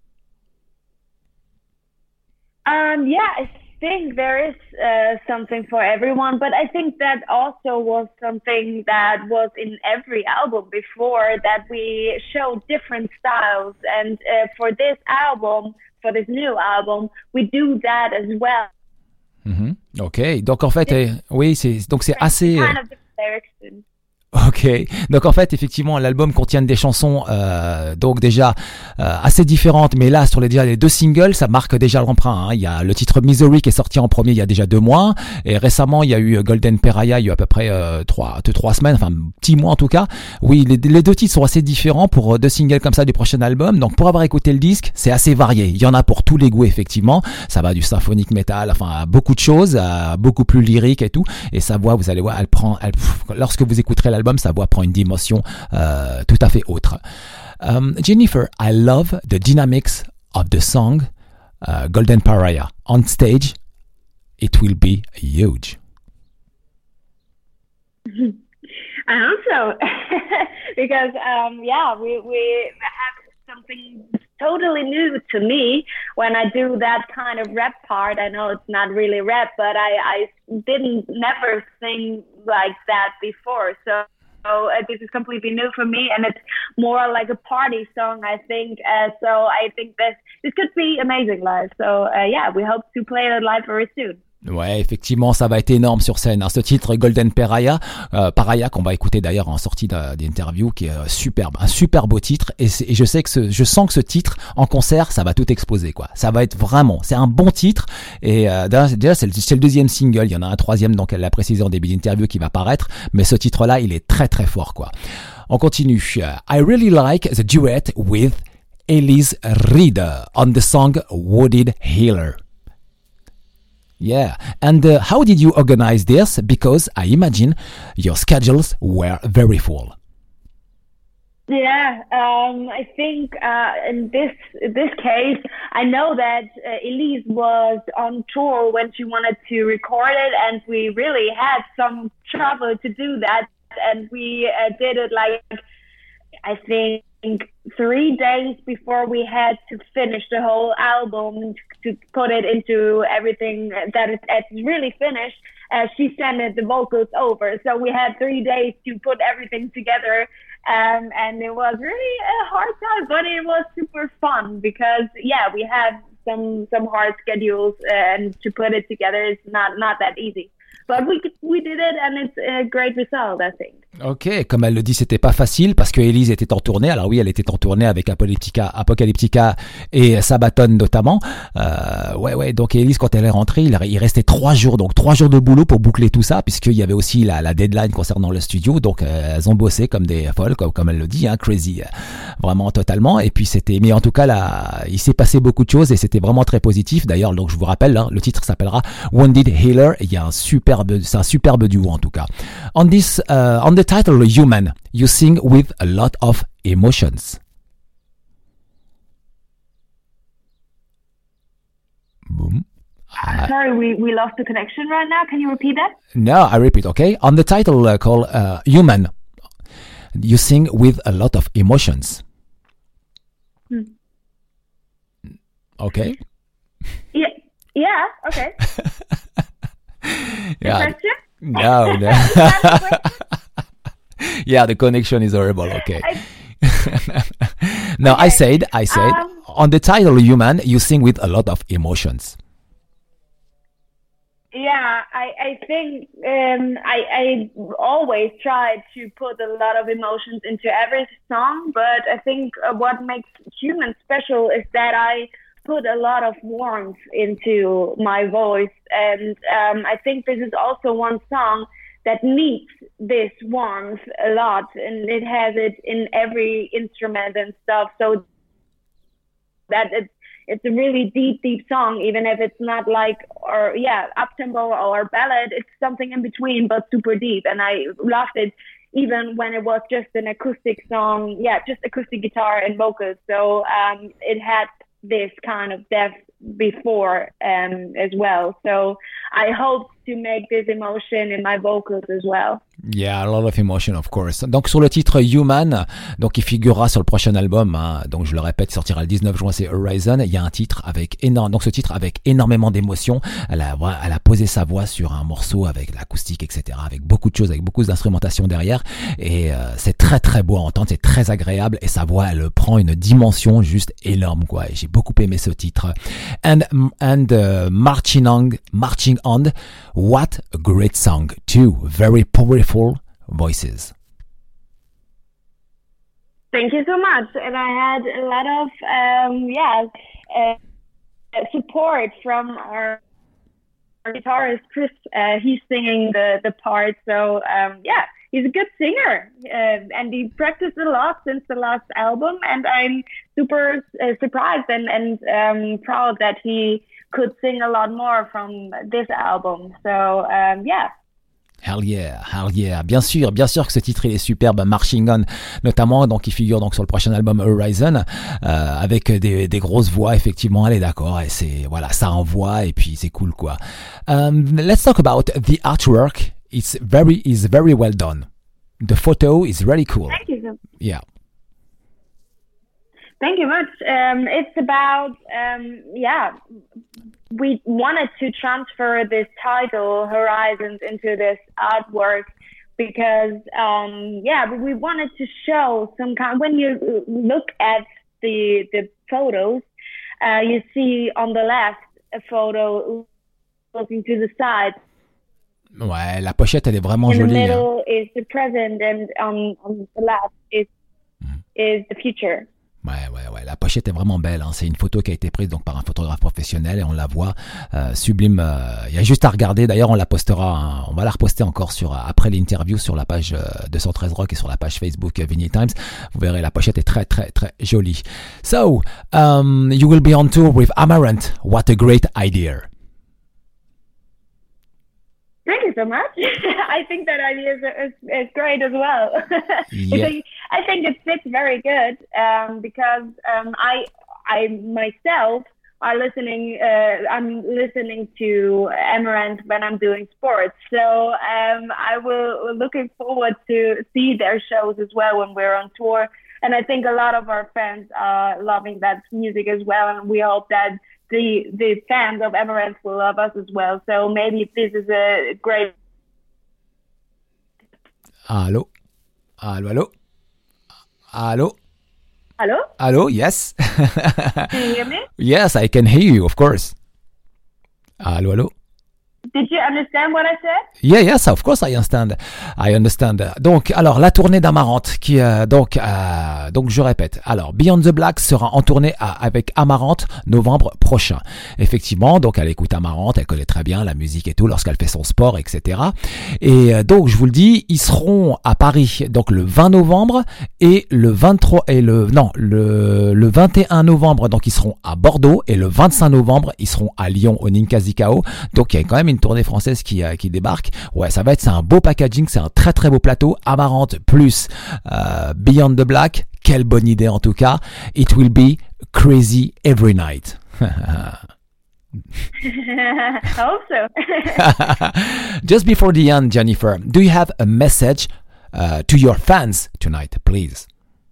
[SPEAKER 9] Um, yeah, I think there is uh, something for everyone, but I think that also was something that was in every album before, that we showed different styles. And uh, for this album, for this new album, we do that as well.
[SPEAKER 3] Mm-hmm. Ok, donc en fait, euh, oui, c'est donc c'est assez.
[SPEAKER 9] Kind of different direction.
[SPEAKER 3] Ok, donc en fait effectivement l'album contient des chansons euh, donc déjà euh, assez différentes, mais là sur les déjà les deux singles ça marque déjà l'emprunt. Hein. Il y a le titre Misery qui est sorti en premier il y a déjà deux mois, et récemment il y a eu Golden Pariah il y a à peu près euh, trois, deux, trois semaines, enfin petit mois en tout cas. Oui, les, les deux titres sont assez différents pour deux singles comme ça du prochain album. Donc pour avoir écouté le disque, c'est assez varié. Il y en a pour tous les goûts effectivement. Ça va du symphonique metal, enfin beaucoup de choses, à beaucoup plus lyrique et tout. Et sa voix, vous allez voir, elle prend, elle, lorsque vous écouterez l'album, sa voix prend une dimension euh, tout à fait autre. Um, Jennifer, I love the dynamics of the song uh, Golden Pariah. On stage, it will be huge.
[SPEAKER 9] I hope so, because um, yeah, we we have something totally new to me when I do that kind of rap part. I know it's not really rap, but I I didn't never sing like that before, so. So uh, this is completely new for me, and it's more like a party song, I think. Uh, so I think this this could be amazing live. So uh, yeah, we hope to play it live very soon.
[SPEAKER 3] Ouais, effectivement, ça va être énorme sur scène. Hein. Ce titre Golden Pariah, euh, Pariah qu'on va écouter d'ailleurs en sortie d'interview, qui est euh, superbe, un super beau titre. Et, et je sais que ce, je sens que ce titre en concert, ça va tout exploser, quoi. Ça va être vraiment, c'est un bon titre. Et euh, déjà, c'est le, c'est le deuxième single. Il y en a un troisième, donc elle l'a précisé en début d'interview, qui va paraître. Mais ce titre-là, il est très très fort, quoi. On continue. I really like the duet with Elise Reader on the song Wounded Healer. Yeah, and uh, how did you organize this? Because I imagine your schedules were very full.
[SPEAKER 9] Yeah, um, I think uh, in this this case, I know that uh, Elise was on tour when she wanted to record it, and we really had some trouble to do that, and we uh, did it like, I think, three days before we had to finish the whole album, to put it into everything that is, it's really finished. Uh, she sent the vocals over, so we had three days to put everything together, um, and it was really a hard time, but it was super fun because yeah, we had some some hard schedules, and to put it together is not not that easy. But we we did it, and it's a great result, I think.
[SPEAKER 3] Ok, comme elle le dit, c'était pas facile parce que Elise était en tournée. Alors oui, elle était en tournée avec Apocalyptica, Apocalyptica et Sabaton notamment. Euh, ouais, ouais. Donc Elise, quand elle est rentrée, il, il restait trois jours, donc trois jours de boulot pour boucler tout ça, puisqu'il y avait aussi la, la deadline concernant le studio. Donc euh, elles ont bossé comme des folles, comme, comme elle le dit, hein, crazy, euh, vraiment totalement. Et puis c'était, mais en tout cas là, il s'est passé beaucoup de choses et c'était vraiment très positif. D'ailleurs, donc je vous rappelle, hein, le titre s'appellera Wounded Healer. Il y a un superbe, c'est un superbe duo en tout cas. On this, uh, on the title Human, you sing with a lot of emotions. Boom.
[SPEAKER 9] Sorry, we, we lost the connection right now. Can you repeat that?
[SPEAKER 3] No, I repeat, okay? On the title uh, called uh, Human, you sing with a lot of emotions.
[SPEAKER 9] Hmm.
[SPEAKER 3] Okay?
[SPEAKER 9] Yeah, yeah, okay.
[SPEAKER 3] Yeah.
[SPEAKER 9] Question?
[SPEAKER 3] No, no. Yeah, the connection is horrible. Okay.
[SPEAKER 9] I,
[SPEAKER 3] no,
[SPEAKER 9] okay.
[SPEAKER 3] I said, I said,
[SPEAKER 9] Um,
[SPEAKER 3] on the title Human, you sing with a lot of emotions.
[SPEAKER 9] Yeah, I, I think um, I, I always try to put a lot of emotions into every song, but I think uh, what makes Human special is that I put a lot of warmth into my voice, and um, I think this is also one song that needs this warmth a lot, and it has it in every instrument and stuff, so that it's it's a really deep, deep song, even if it's not like, or yeah, up-tempo or ballad, it's something in between, but super deep, and I loved it even when it was just an acoustic song, yeah, just acoustic guitar and vocals, so um, it had this kind of depth before um, as well. So I hope to make this emotion in my vocals as well.
[SPEAKER 3] Yeah, a lot of emotion, of course. Donc sur le titre Human, donc il figurera sur le prochain album, hein, donc je le répète, il sortira le dix-neuf juin, c'est Horizon. Il y a un titre avec énorme, donc ce titre avec énormément d'émotion. Elle a, elle a posé sa voix sur un morceau avec l'acoustique, et cetera, avec beaucoup de choses, avec beaucoup d'instrumentation derrière, et euh, c'est très très beau à entendre, c'est très agréable, et sa voix, elle prend une dimension juste énorme, quoi. Et j'ai beaucoup aimé ce titre. And and uh, marching on, marching on. What a great song. Two very powerful voices.
[SPEAKER 9] Thank you so much. And I had a lot of, um, yeah, uh, support from our, our guitarist, Chris. Uh, he's singing the, the part. So, um, yeah, he's a good singer. Uh, and he practiced a lot since the last album. And I'm super uh, surprised and, and um, proud that he could sing a lot more from this album. So, um, yeah.
[SPEAKER 3] Hell yeah, hell yeah. Bien sûr, bien sûr que ce titre il est superbe, Marching On, notamment, donc il figure donc sur le prochain album Horizon, euh, avec des, des grosses voix, effectivement, elle est d'accord, et c'est, voilà, ça envoie, et puis c'est cool, quoi. Um, let's talk about the artwork. It's very, is very well done. The photo is really cool.
[SPEAKER 9] Thank you.
[SPEAKER 3] Yeah.
[SPEAKER 9] Thank you much. Um, it's about, um, yeah, we wanted to transfer this title, Horizons, into this artwork because, um, yeah, we wanted to show some kind, when you look at the, the photos, uh, you see on the left a photo looking to the side.
[SPEAKER 3] Ouais, la pochette, elle est vraiment
[SPEAKER 9] In
[SPEAKER 3] jolie.
[SPEAKER 9] the middle
[SPEAKER 3] hein.
[SPEAKER 9] is the present, and on, on the left is,
[SPEAKER 3] Mm.
[SPEAKER 9] is the future.
[SPEAKER 3] Ouais, ouais, ouais. La pochette est vraiment belle. Hein. C'est une photo qui a été prise donc par un photographe professionnel et on la voit euh, sublime. Il euh, y a juste à regarder. D'ailleurs, on la postera. Hein. On va la reposter encore sur après l'interview sur la page euh, deux cent treize Rock et sur la page Facebook euh, Vinyl Times. Vous verrez, la pochette est très, très, très jolie. So, um, you will be on tour with Amaranth. What a great idea.
[SPEAKER 9] Thank you so much. I think that idea is, is, is great as well.
[SPEAKER 3] Yeah.
[SPEAKER 9] I, think, I think it fits very good um, because um, I I myself are listening. Uh, I'm listening to Amaranth when I'm doing sports. So um, I will looking forward to see their shows as well when we're on tour. And I think a lot of our fans are loving that music as well. And we hope that the the fans of Amaranth will love us as well. So maybe this is a great.
[SPEAKER 3] Allô, allô, allô, allô,
[SPEAKER 9] Hello?
[SPEAKER 3] allô. Yes.
[SPEAKER 9] Can you hear me?
[SPEAKER 3] Yes, I can hear you, of course. Allô, allô.
[SPEAKER 9] Did you understand what I said?
[SPEAKER 3] Yeah, yes, of course I understand. I understand. Donc, alors, la tournée d'Amaranth, qui, euh, donc, euh, donc, je répète. Alors, Beyond the Black sera en tournée à, avec Amaranth novembre prochain. Effectivement, donc, elle écoute Amaranth, elle connaît très bien la musique et tout lorsqu'elle fait son sport, et cetera. Et euh, donc, je vous le dis, ils seront à Paris, donc, le vingt novembre et le vingt-trois, et le, non, le, le vingt et un novembre, donc, ils seront à Bordeaux et le vingt-cinq novembre, ils seront à Lyon, au Ninkasi-Kao. Donc, il y a quand même une tournée française qui, euh, qui débarque. Ouais, ça va être, c'est un beau packaging, c'est un très très beau plateau. Amaranth plus euh, Beyond the Black. Quelle bonne idée en tout cas. It will be crazy every night.
[SPEAKER 9] I hope so.
[SPEAKER 3] Just before the end, Jennifer, do you have a message uh, to your fans tonight, please?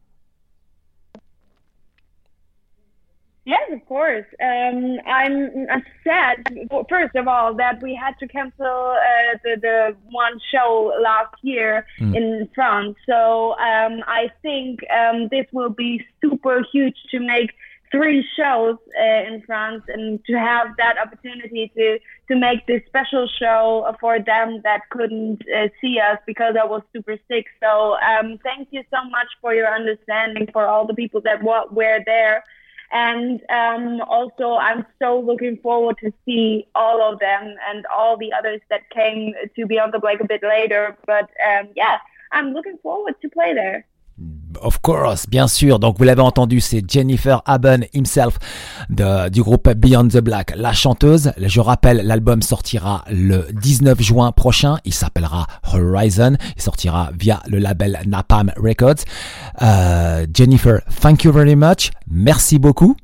[SPEAKER 9] Yes, of course. Um, I'm, I'm sad, first of all, that we had to cancel uh, the, the one show last year mm. in France. So um, I think um, this will be super huge to make three shows uh, in France and to have that opportunity to, to make this special show for them that couldn't uh, see us because I was super sick. So um, thank you so much for your understanding, for all the people that w- were there. And um, also, I'm so looking forward to see all of them and all the others that came to Beyond the Black a bit later. But um, yeah, I'm looking forward to play there.
[SPEAKER 3] Of course, bien sûr. Donc vous l'avez entendu, c'est Jennifer Haben himself de, du groupe Beyond the Black, la chanteuse. Je rappelle, l'album sortira le dix-neuf juin prochain. Il s'appellera Horizon. Il sortira via le label Napalm Records. Euh, Jennifer, thank you very much. Merci beaucoup.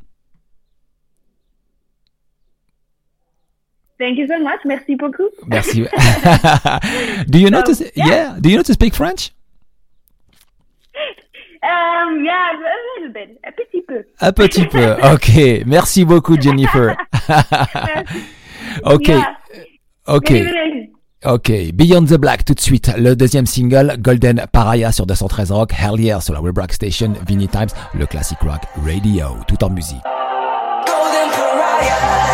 [SPEAKER 9] Thank you so much. Merci beaucoup.
[SPEAKER 3] Merci. Do you know
[SPEAKER 9] So,
[SPEAKER 3] to
[SPEAKER 9] yeah.
[SPEAKER 3] yeah? Do you know to speak French?
[SPEAKER 9] Um, yeah, a little bit, un petit peu.
[SPEAKER 3] Un petit peu. Ok. Merci beaucoup, Jennifer. ok.
[SPEAKER 9] Yeah.
[SPEAKER 3] Ok.
[SPEAKER 9] Maybe-
[SPEAKER 3] Ok, Beyond the Black tout de suite, le deuxième single, Golden Pariah sur deux cent treize Rock, Hell Yeah sur la Web Rock Station, Vinny Times, le classic rock radio, tout en musique.
[SPEAKER 7] Golden Pariah.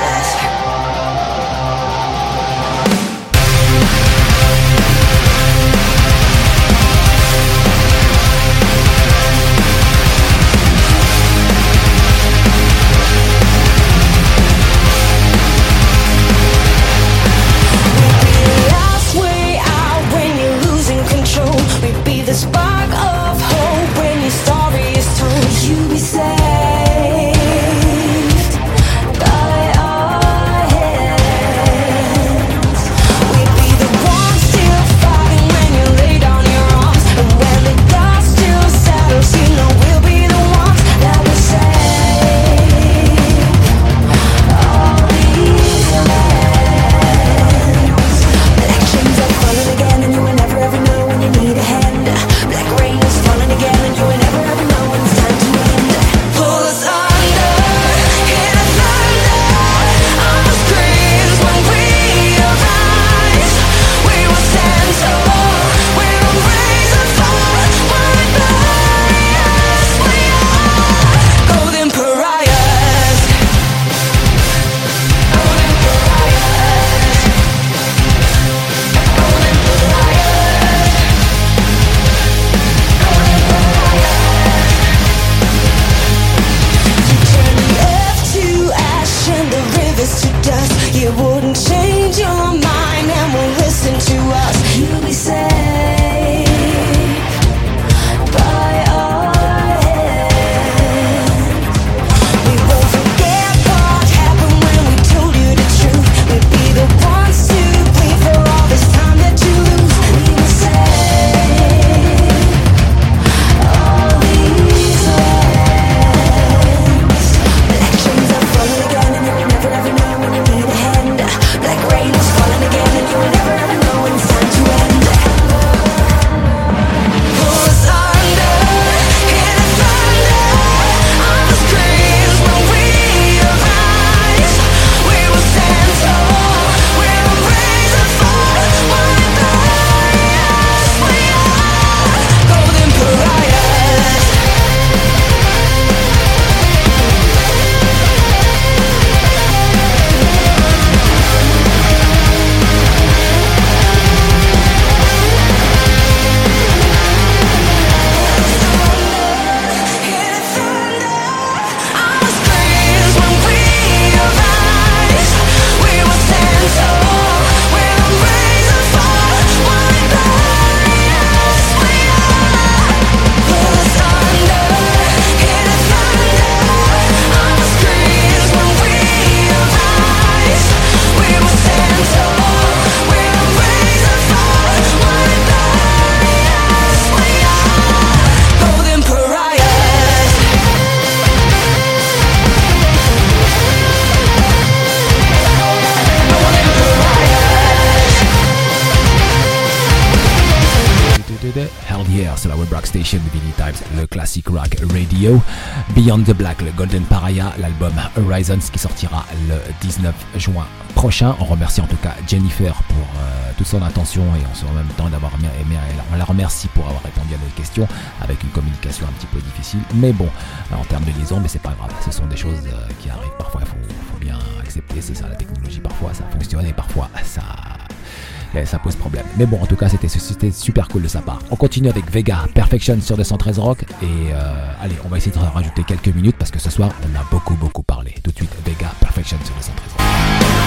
[SPEAKER 8] Last way out when you're losing control. We'd be the spark of hope when your story is told. You be saved by our hands. We'd be the ones still fighting when you lay down your arms. And when the dust still settles, you know we'll be the ones that will save all these lands. Black chains are falling again and you will never ever know when you need a hand. Black rain is falling again and you will never ever know when it's time to end. Pull us under, hear the thunder of the screams when we arise. We will stand tall, we will raise a fire. We're glorious, we are golden pariahs. Golden pariahs. Golden pariahs. Golden pariahs. You turn the earth to ash and the rivers to dust. You wouldn't change your mind and won't listen to us. You'll be saved by our hands. We won't forget what happened when we told you the truth. We'd be the ones to bleed for all this time that you lose. We will save all these lands. Black chains are falling again and you will never ever know when you need a hand. Black rain is falling again and you will never ever know when it's time to end. Pull us under, hear the thunder of the screams when we arise. We will stand tall, we will raise a fire. We're glorious, we are golden pariahs. Hear the thunder of the screams when we arise. We will stand tall, we will raise a fire. We're glorious, we are. Pull us under, hear the thunder of the screams when we arise. We will stand tall, we will raise a fire. We're glorious, we are golden pariahs. Golden pariahs.
[SPEAKER 3] Hell Yeah sur la Web Rock Station, Vinny Times, le classic rock radio. Beyond the Black, le Golden Pariah, l'album Horizons qui sortira le dix-neuf juin prochain. On remercie en tout cas Jennifer pour euh, toute son attention et on se en même temps d'avoir aimé, aimé- on la remercie pour avoir répondu à nos questions avec une communication un petit peu difficile. Mais bon, en termes de liaison, mais c'est pas grave. Ce sont des choses euh, qui arrivent parfois. Il faut, faut bien accepter. C'est ça la technologie. Parfois ça fonctionne et parfois ça. et ça pose problème. Mais bon, en tout cas, c'était, c'était super cool de sa part. On continue avec Vega, Perfection sur deux cent treize Rock. Et euh, allez, on va essayer de rajouter quelques minutes parce que ce soir, on a beaucoup, beaucoup parlé. Tout de suite, Vega, Perfection sur deux cent treize Rock.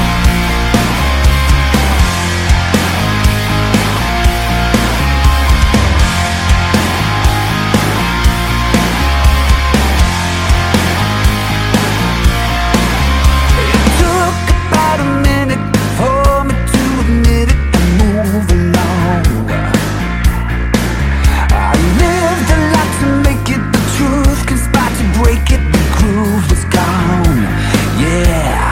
[SPEAKER 7] Break it, the groove was gone. Yeah.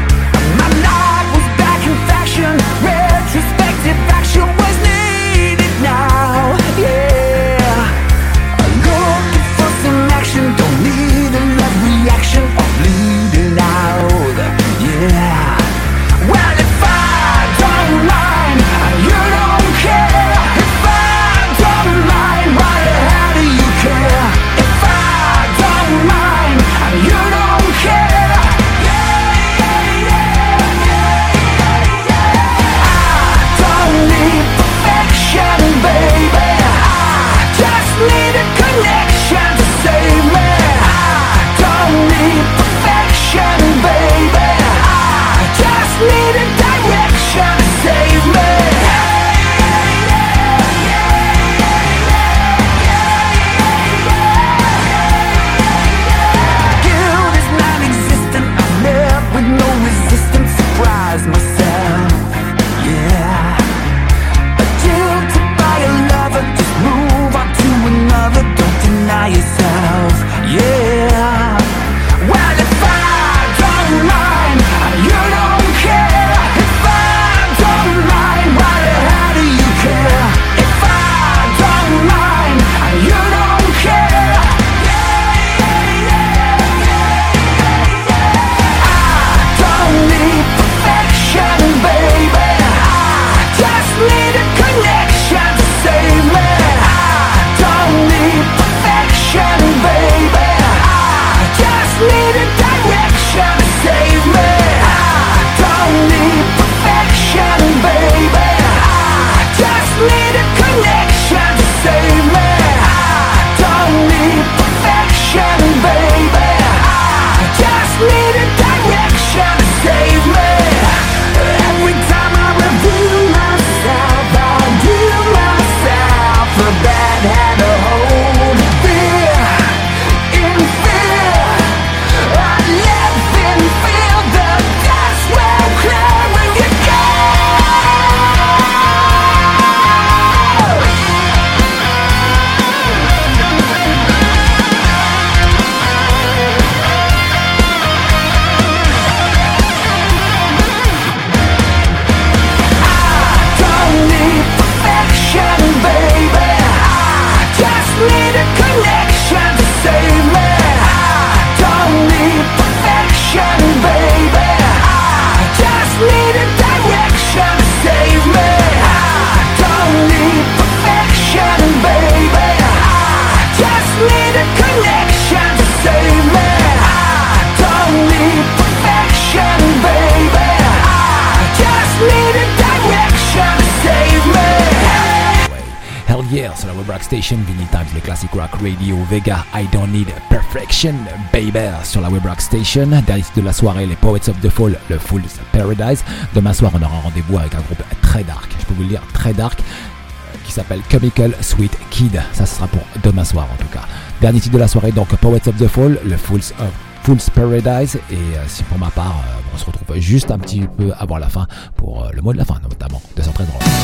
[SPEAKER 3] hier sur la Web Rock Station, Vinyl Times, le Classic Rock Radio, Vega, I Don't Need Perfection, Baby sur la Web Rock Station. Dernier de la soirée, les Poets of the Fall, le Fool's Paradise. Demain soir, on aura un rendez-vous avec un groupe très dark, je peux vous le dire, très dark, qui s'appelle Chemical Sweet Kid. Ça, ce sera pour demain soir en tout cas. Dernier titre de la soirée, donc Poets of the Fall, le Fool's, uh, Fool's Paradise. Et euh, si pour ma part, euh, on se retrouve juste un petit peu avant la fin pour euh, le mot de la fin, notamment deux cent treize Rock.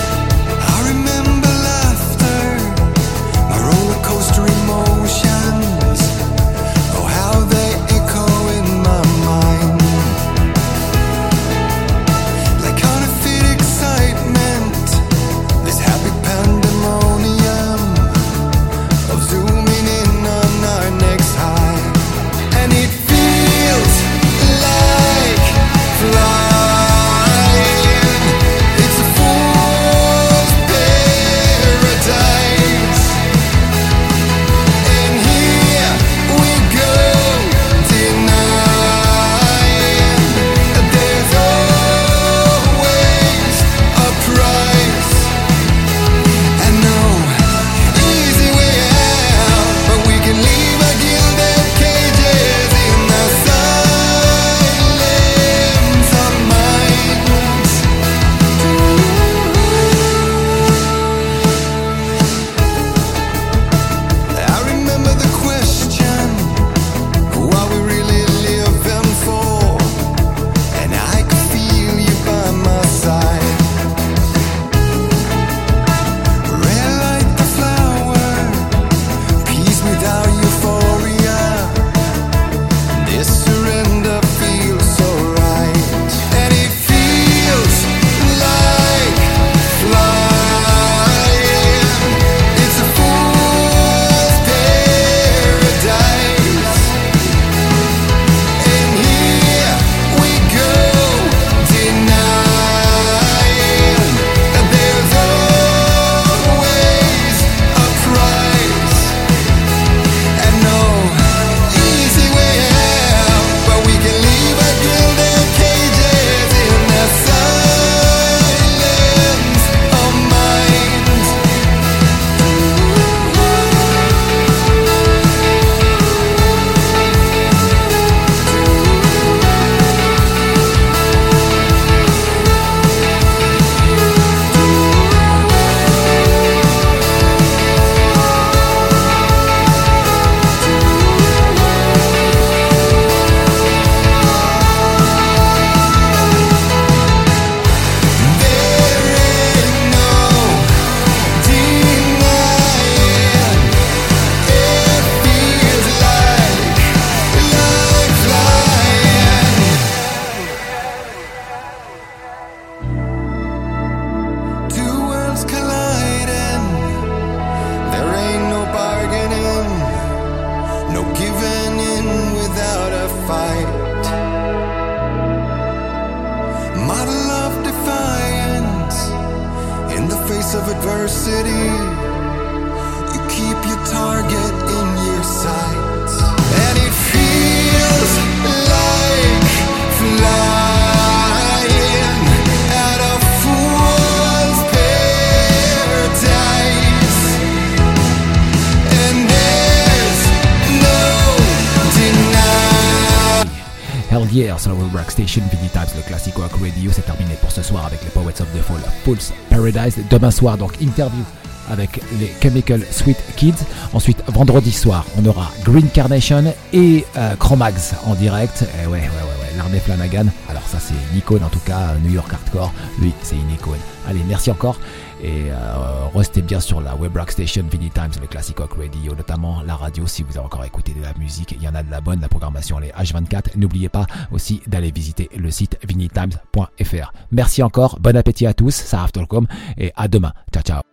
[SPEAKER 7] I remember laughter, my roller coaster emotion.
[SPEAKER 6] face of adversity, you keep your target in your sights, and it feels like flying out of fool's paradise, and there's no denying.
[SPEAKER 3] Hell yeah, sur la Web Rock Station, Vinny Times, le classic rock radio, c'est terminé pour ce soir avec les Poets of the Fall, Fool's Paradise. Demain soir, donc, interview avec les Chemical Sweet Kids. Ensuite, vendredi soir, on aura Green Carnation et euh, Chromags en direct. Et ouais, ouais, ouais, ouais, l'armée Flanagan. Alors ça, c'est une icône, en tout cas, New York Hardcore. Lui, c'est une icône. Allez, merci encore. Et euh, restez bien sur la Web Rock Station, Vinny Times, le classic rock radio, notamment la radio. Si vous avez encore écouté de la musique, il y en a de la bonne, la programmation, les H vingt-quatre. N'oubliez pas aussi d'aller visiter le site vinny times point f r. Merci encore, bon appétit à tous, Sarah Tolcom, et à demain. Ciao, ciao.